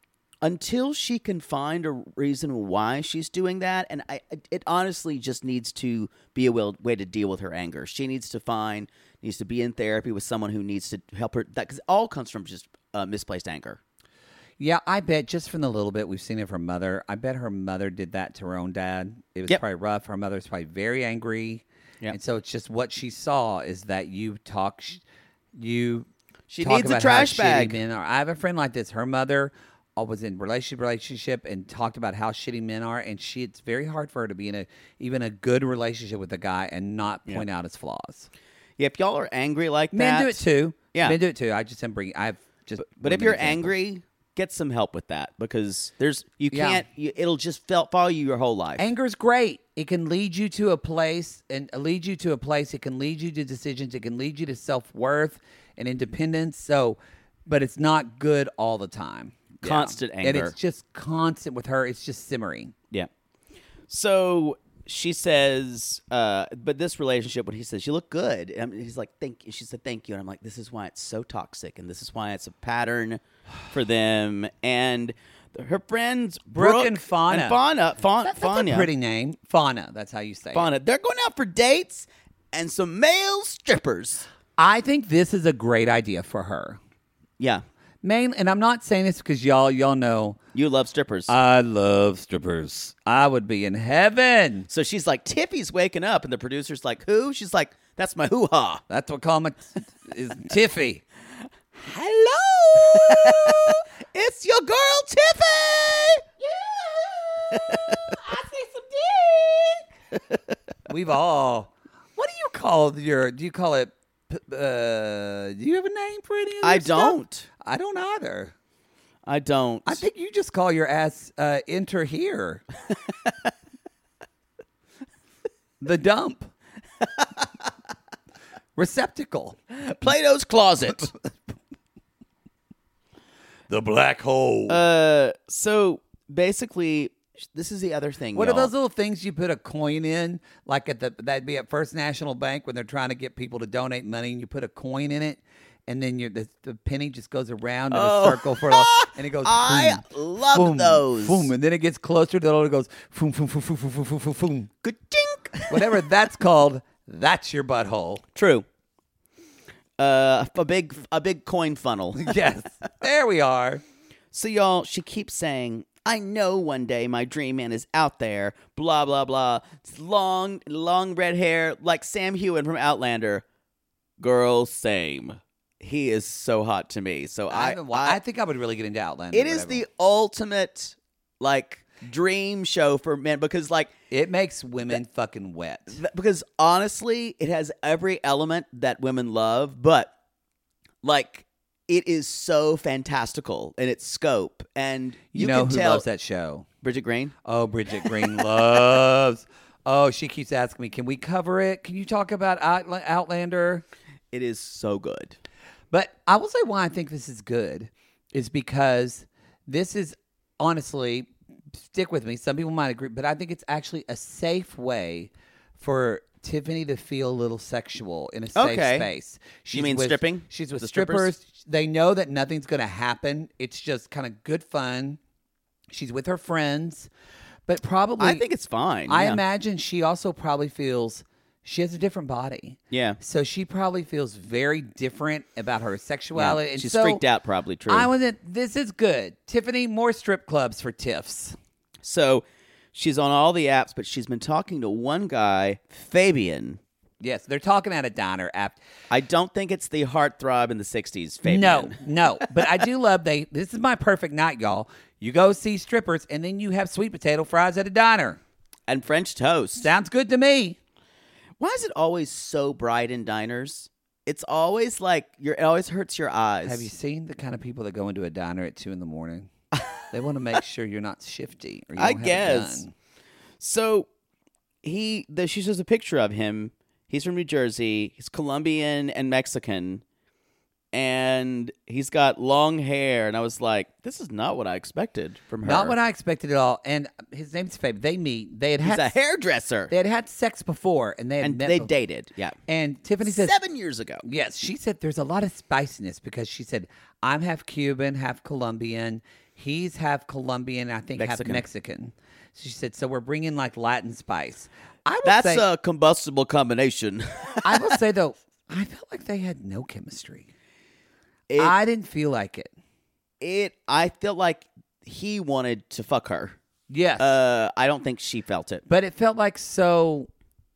until she can find a reason why she's doing that, and it honestly just needs to be a way to deal with her anger. She needs to be in therapy with someone who needs to help her. That because it all comes from just misplaced anger. Yeah, I bet just from the little bit we've seen of her mother, I bet her mother did that to her own dad. It was probably rough. Her mother's probably very angry. Yep. And so it's just what she saw is that she needs about a trash how bag. shitty men are. I have a friend like this. Her mother was in relationship and talked about how shitty men are, and it's very hard for her to be in even a good relationship with a guy and not point out his flaws. Yeah, if y'all are angry like that, Men do it too. Yeah. Men do it too. I just am bringing. But if you're angry, get some help with that because it'll just follow you your whole life. Anger's great. It can lead you to a place It can lead you to decisions. It can lead you to self-worth and independence. So, but it's not good all the time. Constant anger. And it's just constant with her. It's just simmering. Yeah. So she says, but this relationship, when he says, you look good, and he's like, thank you. She said, thank you. And I'm like, this is why it's so toxic. And this is why it's a pattern for them. And her friends, Brooke and Fauna. And Fauna. That's a pretty name. Fauna. That's how you say Fauna. it. They're going out for dates and some male strippers. I think this is a great idea for her. Yeah. And I'm not saying this because y'all know. You love strippers. I love strippers. I would be in heaven. So she's like, Tiffy's waking up. And the producer's like, who? She's like, that's my hoo-ha. That's what call my is Tiffy. Hello. It's your girl, Tiffy. Yeah. I see some dick. We've all. What do you call do you call it? Do you have a name for any of this I stuff? don't. I don't either. I don't. I think you just call your ass enter here. The dump. Receptacle. Plato's closet. The black hole. So basically, this is the other thing. What y'all. are those little things you put a coin in? Like that'd be at First National Bank when they're trying to get people to donate money, and you put a coin in it, and then the penny just goes around in a circle for and it goes. I boom, love boom, those. Boom, and then it gets closer to it goes. Boom, boom, boom, boom, boom, boom, boom, boom. Ka-dink. Whatever that's called, that's your butthole. True. A big coin funnel. Yes, there we are. So y'all, she keeps saying, I know one day my dream man is out there, blah, blah, blah. It's long red hair, like Sam Heughan from Outlander. Girl, same. He is so hot to me. So I think I would really get into Outlander. It is the ultimate, dream show for men because, it makes women fucking wet. Because, honestly, it has every element that women love, but, it is so fantastical in its scope. And you know can who tell loves that show? Bridget Green? Oh, Bridget Green loves. Oh, she keeps asking me, can we cover it? Can you talk about Outlander? It is so good. But I will say why I think this is good is because this is, honestly, stick with me. Some people might agree, but I think it's actually a safe way for Tiffany to feel a little sexual in a safe space. You mean stripping? She's with The strippers. strippers? They know that nothing's going to happen. It's just kind of good fun. She's with her friends. But probably... I think it's fine. I yeah. imagine she also probably feels... She has a different body. Yeah. So she probably feels very different about her sexuality. Yeah. And She's so freaked out, probably. True. This is good. Tiffany, more strip clubs for Tiffs. So she's on all the apps, but she's been talking to one guy, Fabian. Yes, they're talking at a diner. I don't think it's the heartthrob in the 60s, Fabian. No. But I do love this is my perfect night, y'all. You go see strippers, and then you have sweet potato fries at a diner. And French toast. Sounds good to me. Why is it always so bright in diners? It's always it always hurts your eyes. Have you seen the kind of people that go into a diner at 2 a.m? They want to make sure you're not shifty. Or you don't have a gun. So she shows a picture of him. He's from New Jersey. He's Colombian and Mexican. And he's got long hair. And I was like, this is not what I expected from her. Not what I expected at all. And his name's Fabian. They meet. He's a hairdresser. They had sex before. And they dated. Yeah. And Tiffany said 7 years ago. Yes. She said there's a lot of spiciness because she said, I'm half Cuban, half Colombian. He's half Colombian, I think Mexican. half Mexican. She said, so we're bringing like Latin spice. I will That's say, a combustible combination. I will say though, I felt like they had no chemistry. I didn't feel like it. I feel like he wanted to fuck her. Yes. I don't think she felt it. But it felt like so,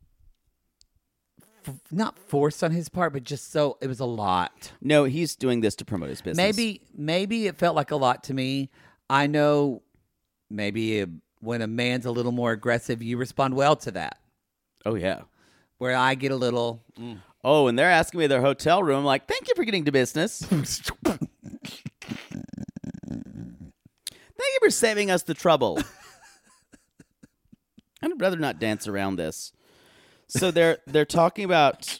not forced on his part, but just so, it was a lot. No, he's doing this to promote his business. Maybe it felt like a lot to me. I know maybe when a man's a little more aggressive, you respond well to that. Oh, yeah. Where I get a little... Oh, and they're asking me their hotel room. I'm like, thank you for getting to business. Thank you for saving us the trouble. I'd rather not dance around this. So they're talking about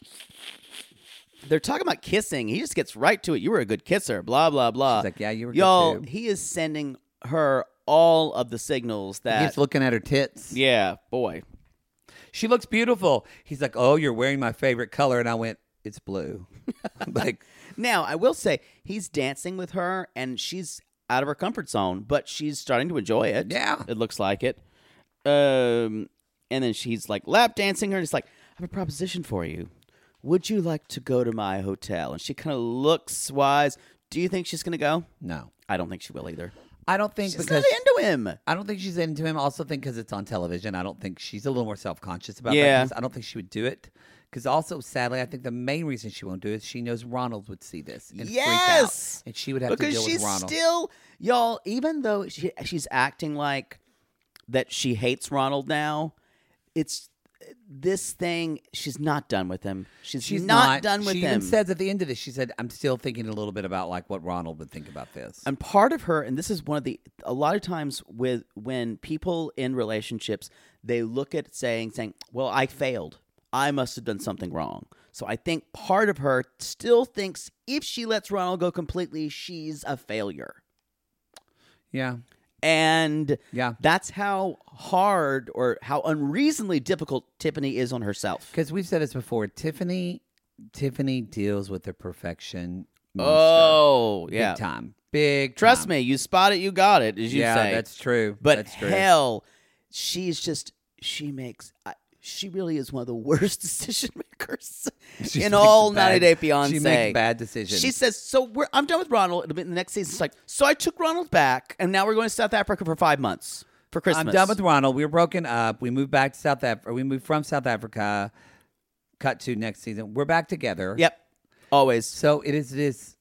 kissing. He just gets right to it. You were a good kisser. Blah blah blah. She's like, yeah, you were Y'all, good too. he is sending her all of the signals that He's looking at her tits. Yeah, boy. She looks beautiful. He's like, oh, you're wearing my favorite color. And I went, it's blue. Like, Now, I will say, he's dancing with her, and she's out of her comfort zone, but she's starting to enjoy it. Yeah. It looks like it. And then she's like lap dancing her, and it's like, I have a proposition for you. Would you like to go to my hotel? And she kind of looks wise. Do you think she's going to go? no. I don't think she will either. I don't think She's because... not into him. I don't think she's into him. I also think because it's on television, I don't think she's a little more self-conscious about Yeah. that. 'Cause I don't think she would do it. Because also, sadly, I think the main reason she won't do it is she knows Ronald would see this and freak Yes! out. And she would have to Because deal she's with Ronald. still, y'all, even though she's acting like that she hates Ronald now, it's this thing, she's not done with him. She's not done with she him. even says at the end of this, she said, I'm still thinking a little bit about like what Ronald would think about this. And part of her, and this is one of a lot of times when people in relationships, they look at saying, well, I failed. I must have done something wrong. So I think part of her still thinks if she lets Ronald go completely, she's a failure. Yeah. And Yeah. that's how hard or how unreasonably difficult Tiffany is on herself. Because we've said this before. Tiffany deals with the perfection monster. Oh, yeah. Big time. Big Trust time. me, you spot it, you got it, as you yeah, say. that's true. But that's true. hell, she really is one of the worst decision makers She in makes all bad- 90 Day Fiancé. She makes bad decisions. She says, so I'm done with Ronald. It'll be in the next season. It's like, so I took Ronald back, and now we're going to South Africa for 5 months for Christmas. I'm done with Ronald. We were broken up. We moved back to South Africa. We moved from South Africa. Cut to next season. We're back together. Yep, always. So it is this.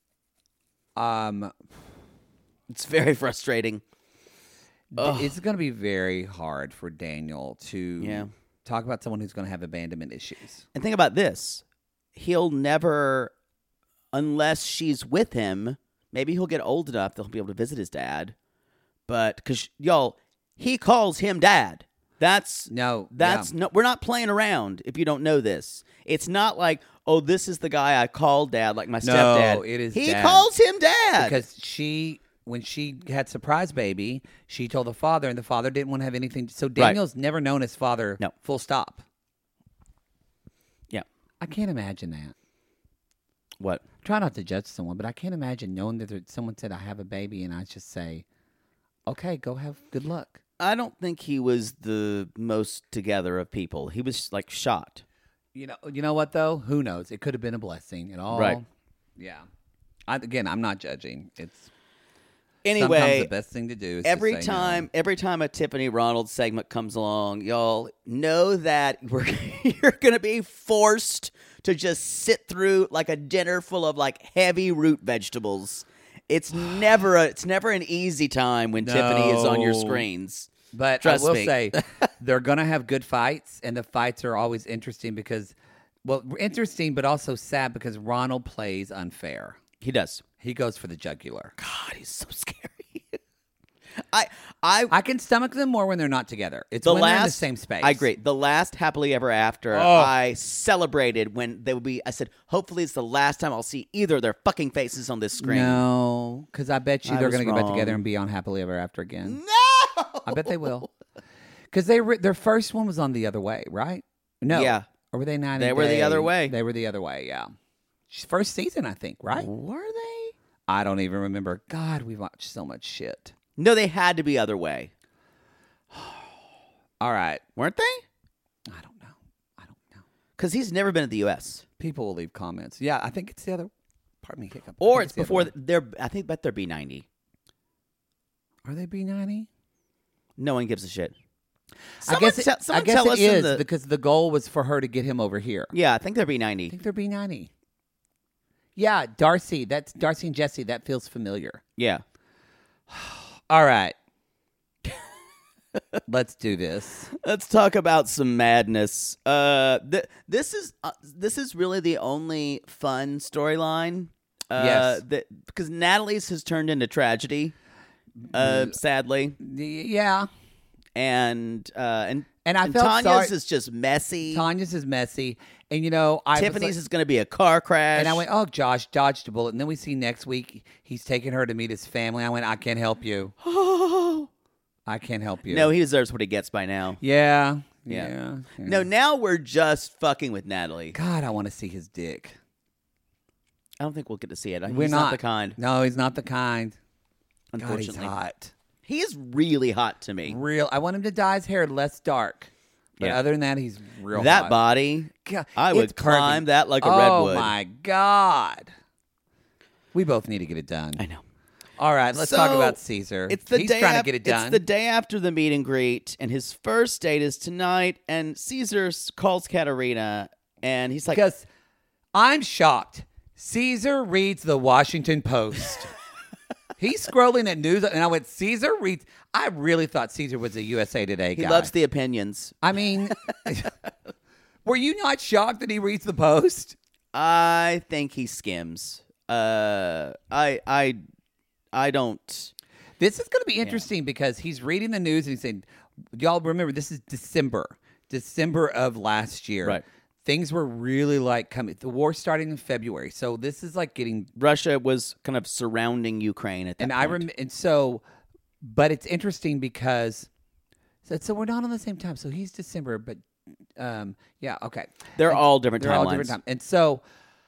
It's very frustrating. It's going to be very hard for Daniel to talk about someone who's going to have abandonment issues. And think about this. He'll never, unless she's with him, maybe he'll get old enough that he'll be able to visit his dad. But, because, y'all, he calls him dad. No, we're not playing around if you don't know this. It's not like, oh, this is the guy I call dad, like my stepdad. No, it is He dad. calls him dad. Because when she had surprise baby, she told the father, and the father didn't want to have anything. So Daniel's never known his father. No. Full stop. Yeah. I can't imagine that. What? Try not to judge someone, but I can't imagine knowing that someone said, I have a baby, and I just say, okay, go have good luck. I don't think he was the most together of people. He was like shot. You know what though? Who knows? It could have been a blessing and all. Right. Yeah. I'm not judging. It's Anyway, sometimes the best thing to do is every to say no. time a Tiffany Ronald segment comes along, y'all know that you're going to be forced to just sit through like a dinner full of like heavy root vegetables. It's never an easy time when Tiffany is on your No. screens. But Trust I will me. say, they're going to have good fights, and the fights are always interesting because, interesting but also sad because Ronald plays unfair. He does. He goes for the jugular. God, he's so scary. I can stomach them more when they're not together. It's when they're in the same space. I agree. The last Happily Ever After, Oh. I celebrated when they would be. I said, hopefully it's the last time I'll see either of their fucking faces on this screen. No, because I bet you I they're was going to get back wrong. together and be on Happily Ever After again. No, I bet they will. Because their first one was on The Other Way, right? No. Yeah. Or were they 90 They were The Day? Other Way. They were The Other Way, yeah. First season, I think, right? Were they? I don't even remember. God, we watched so much shit. No, they had to be other way, All right. weren't they? I don't know. Because he's never been to the U.S. People will leave comments. Yeah, I think it's the other. Pardon me, hiccup. I Or think it's the other before one. they're. I bet they're B90. Are they B90? No one gives a shit. I guess someone I guess tell it us in is the- because the goal was for her to get him over here. Yeah, I think they're I B90. think they're B90. Yeah, Darcy. That's Darcy and Jesse. That feels familiar. Yeah. All right. Let's do this. Let's talk about some madness. This is really the only fun storyline. Yes. Because Natalie's has turned into tragedy. Sadly, Yeah. and I felt Tanya's sorry. is just messy. Tanya's is messy, and you know, I Tiffany's was like, is going to be a car crash. and I went, oh, Josh dodged a bullet, and then we see next week he's taking her to meet his family. I went, I can't help you. I can't help you. No, he deserves what he gets by now. Yeah. No, now we're just fucking with Natalie. God, I want to see his dick. I don't think we'll get to see it. We're He's not the kind. No, he's not the kind. God, he's Unfortunately, hot. he is really hot to me. Real. I want him to dye his hair less dark. But Yeah. other than that, he's real That hot. body, God, I would it's climb perfect. that like a oh, redwood. Oh, my God. We both need to get it done. I know. All right, let's So, talk about Caesar. It's the He's day trying af- to get it done. It's the day after the meet and greet, and his first date is tonight. And Caesar calls Katerina, and he's like, Because I'm shocked. Caesar reads the Washington Post. He's scrolling at news, and I went, Caesar reads. I really thought Caesar was a USA Today guy. he loves the opinions. I mean, were you not shocked that he reads the Post? I think he skims. I don't. This is going to be interesting because he's reading the news and he's saying, y'all remember, this is December of last year. Right. Things were really like coming. The war starting in February. So this is like getting. Russia was kind of surrounding Ukraine at that And point. I remember. And so, but it's interesting because. So we're not on the same time. So he's December, but yeah, okay. They're all different They're timelines. all different time. And so,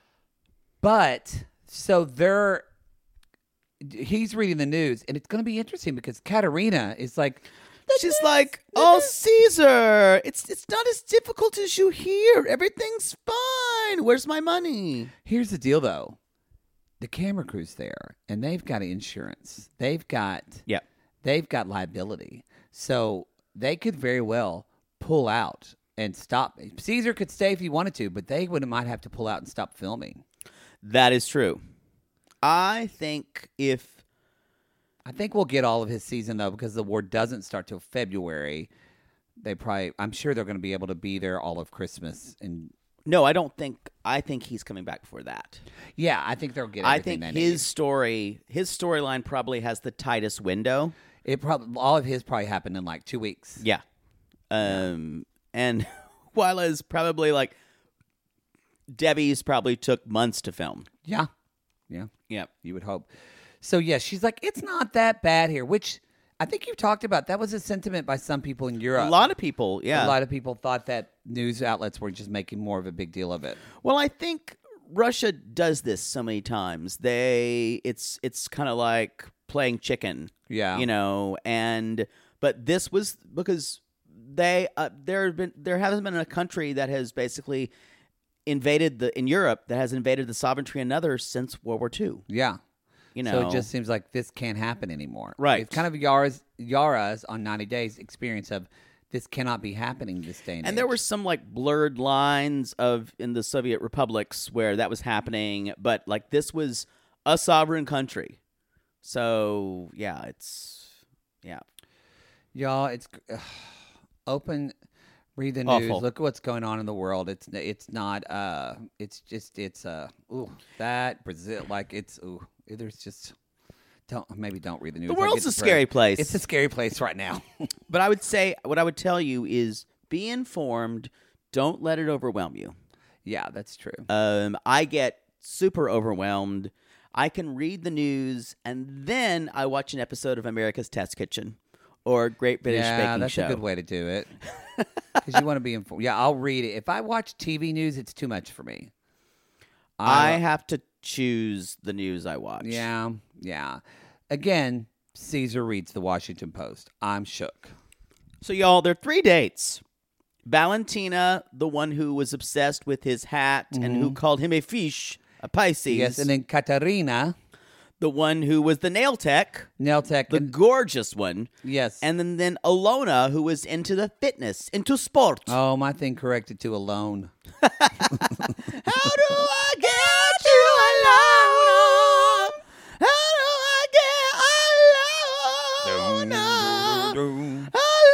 he's reading the news, and it's going to be interesting because Katerina is like, She's like, "Oh, Caesar, it's not as difficult as you hear. Everything's fine. Where's my money?" here's the deal, though. The camera crew's there, and they've got insurance. They've got liability. So they could very well pull out and stop. Caesar could stay if he wanted to, but they might have to pull out and stop filming. That is true. I think I think we'll get all of his season, though, because the war doesn't start till February. I'm sure they're going to be able to be there all of Christmas. And no, I don't think. I think he's coming back before that. yeah, I think they'll get I everything think they his storyline probably has the tightest window. all of his probably happened in like 2 weeks. Yeah. And Wila's probably like Debbie's probably took months to film. Yeah. Yeah. You would hope. So, yeah, she's like, it's not that bad here, which I think you talked about. That was a sentiment by some people in Europe. A lot of people, yeah. A lot of people thought that news outlets were just making more of a big deal of it. Well, I think Russia does this so many times. It's kind of like playing chicken. Yeah. You know, but this was because there hasn't been a country that has basically in Europe that has invaded the sovereignty of another since World War II. Yeah. You know, So it just seems like this can't happen anymore. Right. It's kind of Yara's on 90 Days experience of this cannot be happening this day and and there were some like blurred lines in the Soviet republics where that was happening, but like this was a sovereign country. So yeah, Y'all, it's open. Read the news. Awful. Look at what's going on in the world. It's not. That Brazil there's just don't read the news. The I world's get a scary depressed. place. It's a scary place right now. But what I would tell you is be informed. Don't let it overwhelm you. Yeah, that's true. I get super overwhelmed. I can read the news and then I watch an episode of America's Test Kitchen or Great British Baking that's Show. a good way to do it. Because you want to be informed. Yeah, I'll read it. If I watch TV news, it's too much for me. I have to choose the news I watch. Yeah. Again, Caesar reads the Washington Post. I'm shook. So, y'all, there are 3 dates. Valentina, the one who was obsessed with his hat and who called him a fish, a Pisces. Yes, and then Katarina, the one who was the nail tech, the gorgeous one. Yes. And then Alona, who was into the fitness, into sport. Oh, my thing corrected to alone. How do I get you alone? How do I get alone? Alone.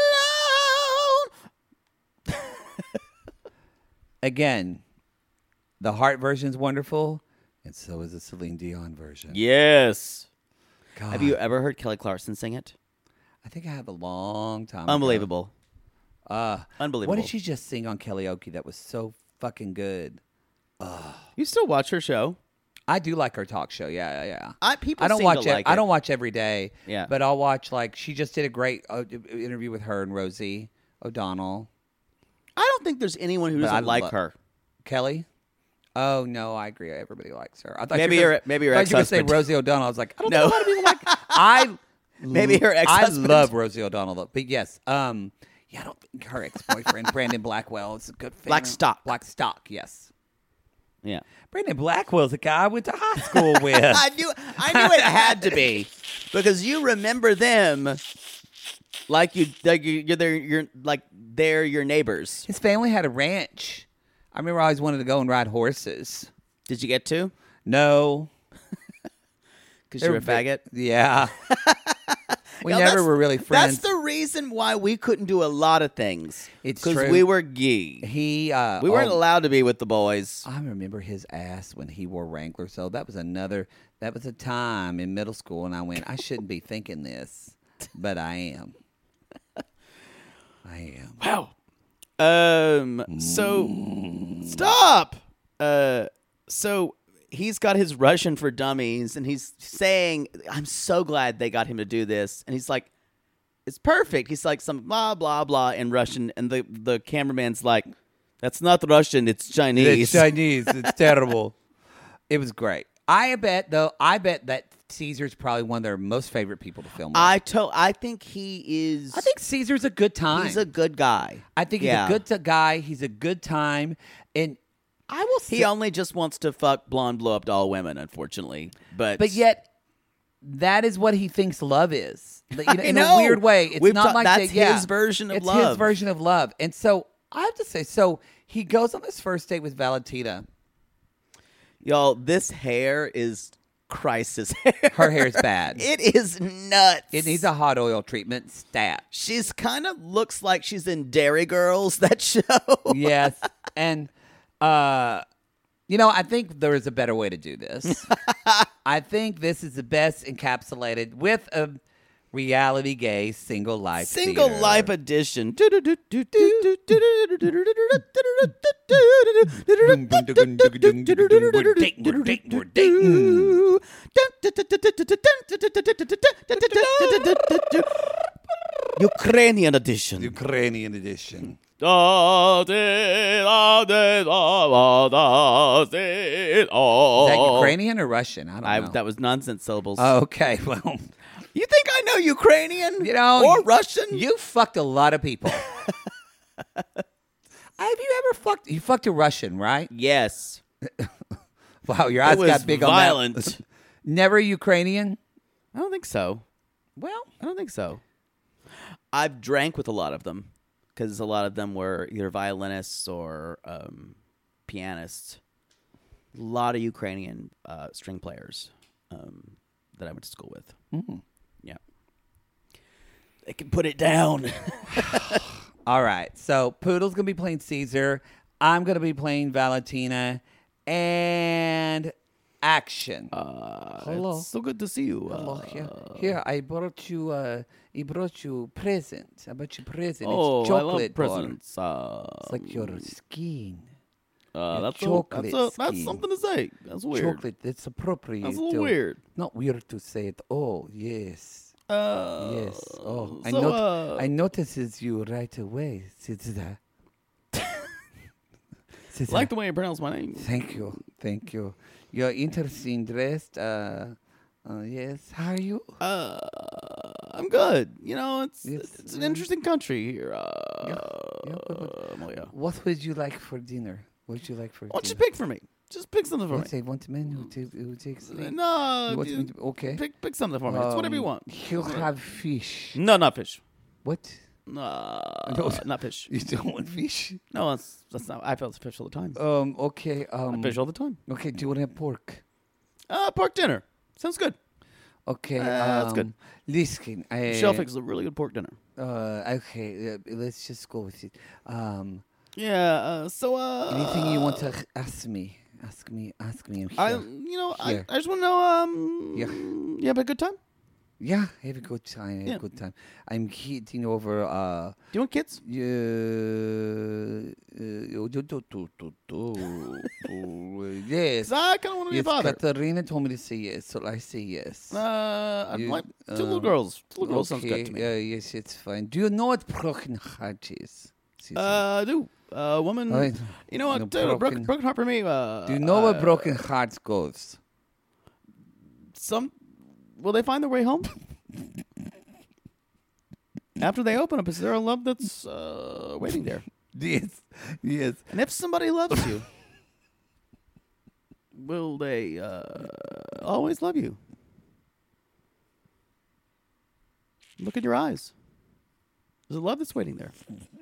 Again, the Heart version is wonderful, and so is the Celine Dion version. Yes. God. Have you ever heard Kelly Clarkson sing it? I think I have a long time Unbelievable. ago. Unbelievable. What did she just sing on karaoke that was so fucking good? You still watch her show? I do like her talk show. Yeah. People I don't seem watch to it. like I it. don't watch every day. Yeah. But I'll watch, like, she just did a great interview with her and Rosie O'Donnell. I don't think there's anyone who But doesn't I like lo- her. Kelly? Oh, no, I agree. Everybody likes her. I thought Maybe you were your- maybe your I thought you were gonna say ex-husband. Rosie O'Donnell. I was like, I don't No. know a lot of people like I Maybe her ex-husband. I love Rosie O'Donnell, though. But yes, yeah, I don't think her ex-boyfriend, Brandon Blackwell, is a good fan. Blackstock, yes. Yeah. Brandon Blackwell's a guy I went to high school with. I knew it had to be because you remember them they're your neighbors. His family had a ranch. I remember I always wanted to go and ride horses. Did you get to? No. Because you were a faggot? Yeah. We Yo, never that's- were really friends. That's the reason why we couldn't do a lot of things. It's because true. we were gay. We We weren't allowed to be with the boys. I remember his ass when he wore Wrangler. So that was a time in middle school, and I went, I shouldn't be thinking this, but I am. I am. Wow. So stop. So he's got his Russian for Dummies, and he's saying, "I'm so glad they got him to do this." And he's like, "It's perfect." He's like some blah blah blah in Russian, and the cameraman's like, "That's not Russian. It's Chinese." It's Chinese. It's terrible. It was great. I bet that Caesar's probably one of their most favorite people to film with. I think he is. I think Caesar's a good time. he's a good guy. I think he's a good guy. He's a good time, and I will say, He only just wants to fuck blonde blow up doll women, unfortunately. But yet that is what he thinks love is. In know. a weird way, it's We've not like that's that. Yeah. his version of it's love. his version of love. And so I have to say, so he goes on this first date with Valentina. y'all, this hair is crisis hair. Her hair's bad. It is nuts. It needs a hot oil treatment. Stat. She's kind of looks like she's in Dairy Girls, that show. Yes. And, I think there is a better way to do this. I think this is the best encapsulated with a reality gay single life Single theater. Life edition. We're dating. Ukrainian edition. Ukrainian edition. Is that Is that Ukrainian or Russian? I don't know. That was nonsense syllables. Okay, well, You think I know Ukrainian? Or Russian? You fucked a lot of people. Have you ever fucked? You fucked a Russian, right? Yes. Wow, your eyes was got big violent. on that. Never a Ukrainian? I don't think so. Well, I don't think so. I've drank with a lot of them because a lot of them were either violinists or pianists. A lot of Ukrainian string players that I went to school with. Mm. Yeah. They can put it down. all right. So Poodle's going to be playing Caesar. I'm going to be playing Valentina. And action. Hello. It's so good to see you. Hello. Here, I brought you present. I brought you present. Oh, it's I chocolate love presents. It's like your skin. That's chocolate that's skin. something to say. That's weird. Chocolate. It's appropriate. That's a little weird. Not weird to say it. Oh, yes. Yes. Oh, so, I notices you right away, Caesar. I like the way you pronounce my name. Thank you. You're interesting dressed. Yes. How are you? I'm good. You know, it's Yes. an interesting country here. What would you like for dinner? What would you like for Why don't you dinner? pick for me? Just pick something for me. Say one man who takes No, You want me to- okay. Pick something for me. It's whatever you want. He'll have fish. No, not fish. What? No, No. not fish. You don't want fish? No, that's not. I felt fish all the time. Okay. I fish all the time. Okay. Do you want to have pork? Pork dinner sounds good. Okay. That's good. Listen, Shellfish is a really good pork dinner. Okay. Let's just go with it. Yeah. So. Anything you want to ask me? Ask me. I'm here. I Here. just want to know. Yeah. You have a good time? Yeah, have a good time. Have Yeah. a good time. I'm hitting over. Do you want kids? Yes. 'Cause I kind of want to be a Yes, father. Katarina told me to say yes, so I say yes. I'd You- like two little girls. Two little girls sounds Okay, good to me. yes, it's fine. Do you know what broken heart is? Susan? I do. Woman. Oh, You know what? no, Broken heart for me. do you know where broken hearts goes? Will they find their way home? After they open up, is there a love that's waiting there? Yes, yes. And if somebody loves you, will they always love you? Look in your eyes. There's a love that's waiting there.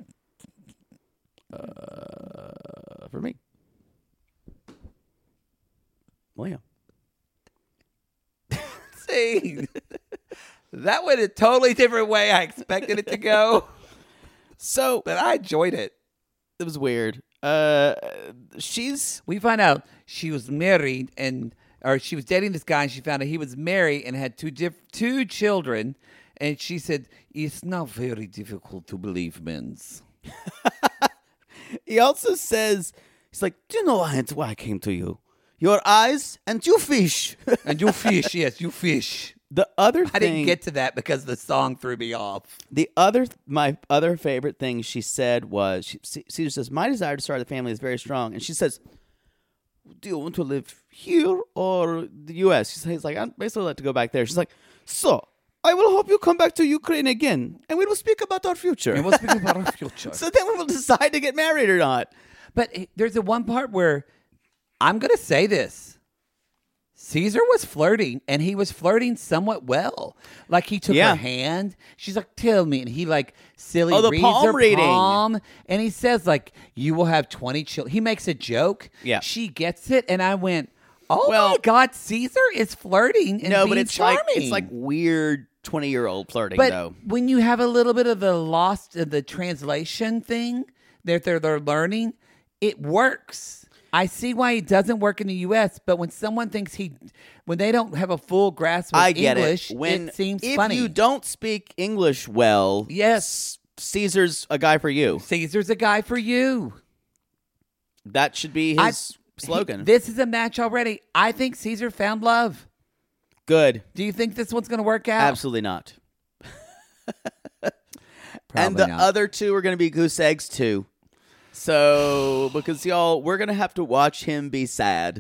For me. Well, yeah. See, that went a totally different way I expected it to go, So but I enjoyed it. it was weird. She's We find out she was married or she was dating this guy, and she found out he was married and had two children. And she said, "It's not very difficult to believe men's." He also says, he's like, do you know why I came to you? Your eyes and you fish. And you fish, yes, you fish. The other I thing, didn't get to that because the song threw me off. my other favorite thing she said was, Caesar says, my desire to start a family is very strong. And she says, do you want to live here or the U.S.? He's like, I'd basically like to go back there. She's like, so I will hope you come back to Ukraine again, and we will speak about our future. And we'll speak about our future. So then we will decide to get married or not. But there's a one part where I'm going to say this. Caesar was flirting, and he was flirting somewhat well. Like, he took her hand. She's like, tell me. And he, like, silly the reads palm her reading. palm. And he says, like, you will have 20 children. He makes a joke. Yeah. She gets it, and I went, oh, Well- my God, Caesar is flirting and No, being but it's charming. like weird 20-year-old flirting, But though. when you have a little bit of the translation thing that they're learning, it works. I see why it doesn't work in the U.S., but when someone thinks when they don't have a full grasp of I get English, it. When it seems if funny. you don't speak English well, Yes. Caesar's a guy for you. Caesar's a guy for you. That should be his slogan. This is a match already. I think Caesar found love. Good. Do you think this one's going to work out? Absolutely not. And Probably the not. other two are going to be goose eggs too. So, because y'all, we're going to have to watch him be sad.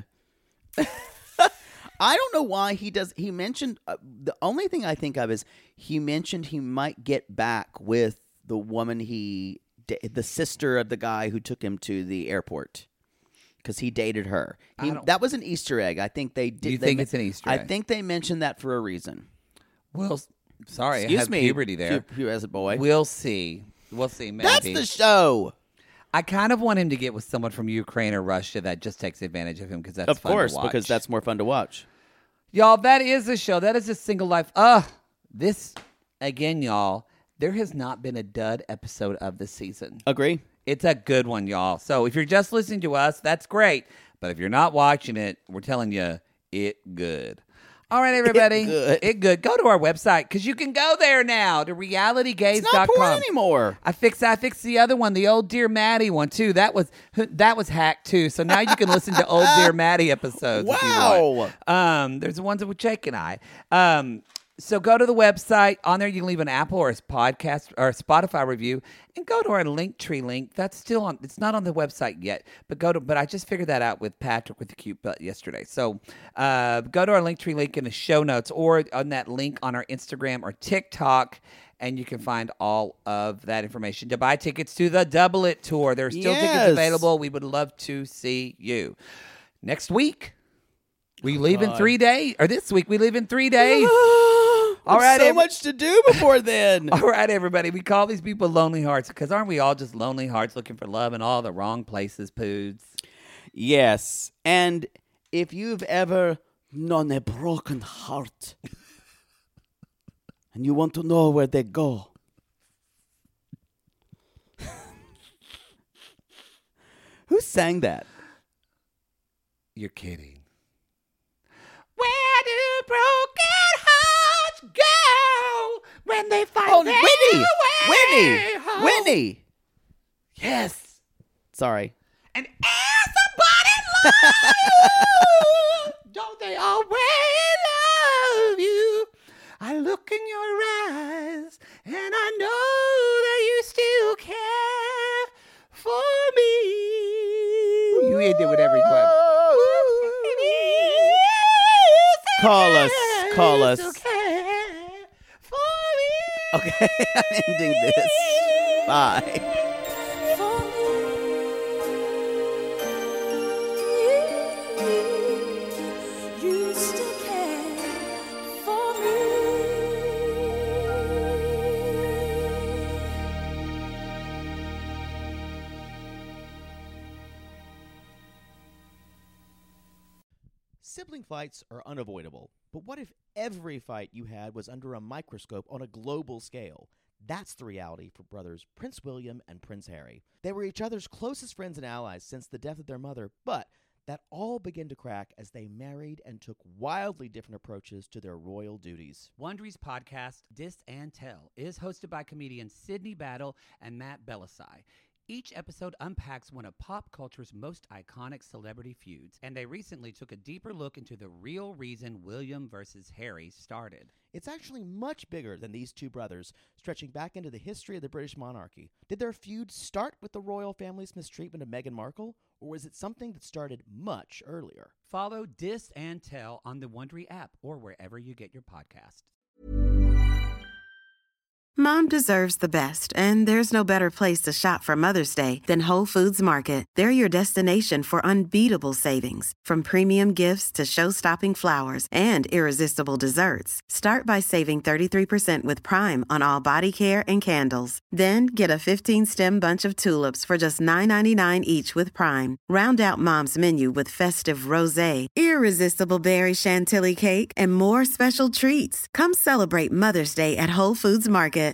I don't know why he mentioned, the only thing I think of is he mentioned he might get back with the woman the sister of the guy who took him to the airport. Because he dated her. That was an Easter egg. I think they did. You think it's an Easter egg? I think they mentioned that for a reason. Well, sorry, Excuse I have me, puberty there. as a boy. We'll see. We'll see. Maybe. That's the show. I kind of want him to get with someone from Ukraine or Russia that just takes advantage of him because that's Of fun course, to watch. because that's more fun to watch. Y'all, that is the show. That is a Single Life. This, again, y'all, there has not been a dud episode of the season. Agree. It's a good one, y'all. So if you're just listening to us, that's great. But if you're not watching it, we're telling you, it good. All right, everybody. It good. Go to our website because you can go there now to realitygaze.com. It's not porn anymore. I fixed the other one, the old Dear Maddie one too. That was hacked too. So now you can listen to old Dear Maddie episodes. If you want. There's the ones with Jake and I. So go to the website. On there, you can leave an Apple or a podcast or a Spotify review, and go to our Linktree link. That's still on. It's not on the website yet, but But I just figured that out with Patrick with the cute butt yesterday. So go to our Linktree link in the show notes, or on that link on our Instagram or TikTok, and you can find all of that information to buy tickets to the Double It tour. There are still tickets available. We would love to see you next week. We leave in 3 days, or this week we leave in 3 days. All right, so much to do before then. All right, everybody. We call these people lonely hearts because aren't we all just lonely hearts looking for love in all the wrong places, Poods? Yes. And if you've ever known a broken heart and you want to know where they go, who sang that? You're kidding. Where do broken hearts go when they find their way home? Winnie. Yes. Sorry. And somebody love you, don't they always love you? I look in your eyes and I know that you still care for me. You end it with every clap. Call us. Okay, I'm ending this. Bye. You still care for me. Sibling fights are unavoidable, but what if every fight you had was under a microscope on a global scale? That's the reality for brothers Prince William and Prince Harry. They were each other's closest friends and allies since the death of their mother, but that all began to crack as they married and took wildly different approaches to their royal duties. Wondery's podcast, Dis and Tell, is hosted by comedians Sydney Battle and Matt Belisai. Each episode unpacks one of pop culture's most iconic celebrity feuds, and they recently took a deeper look into the real reason William versus Harry started. It's actually much bigger than these two brothers, stretching back into the history of the British monarchy. Did their feud start with the royal family's mistreatment of Meghan Markle, or was it something that started much earlier? Follow Dis and Tell on the Wondery app or wherever you get your podcasts. Mom deserves the best, and there's no better place to shop for Mother's Day than Whole Foods Market. They're your destination for unbeatable savings, from premium gifts to show-stopping flowers and irresistible desserts. Start by saving 33% with Prime on all body care and candles. Then get a 15-stem bunch of tulips for just $9.99 each with Prime. Round out Mom's menu with festive rosé, irresistible berry chantilly cake, and more special treats. Come celebrate Mother's Day at Whole Foods Market.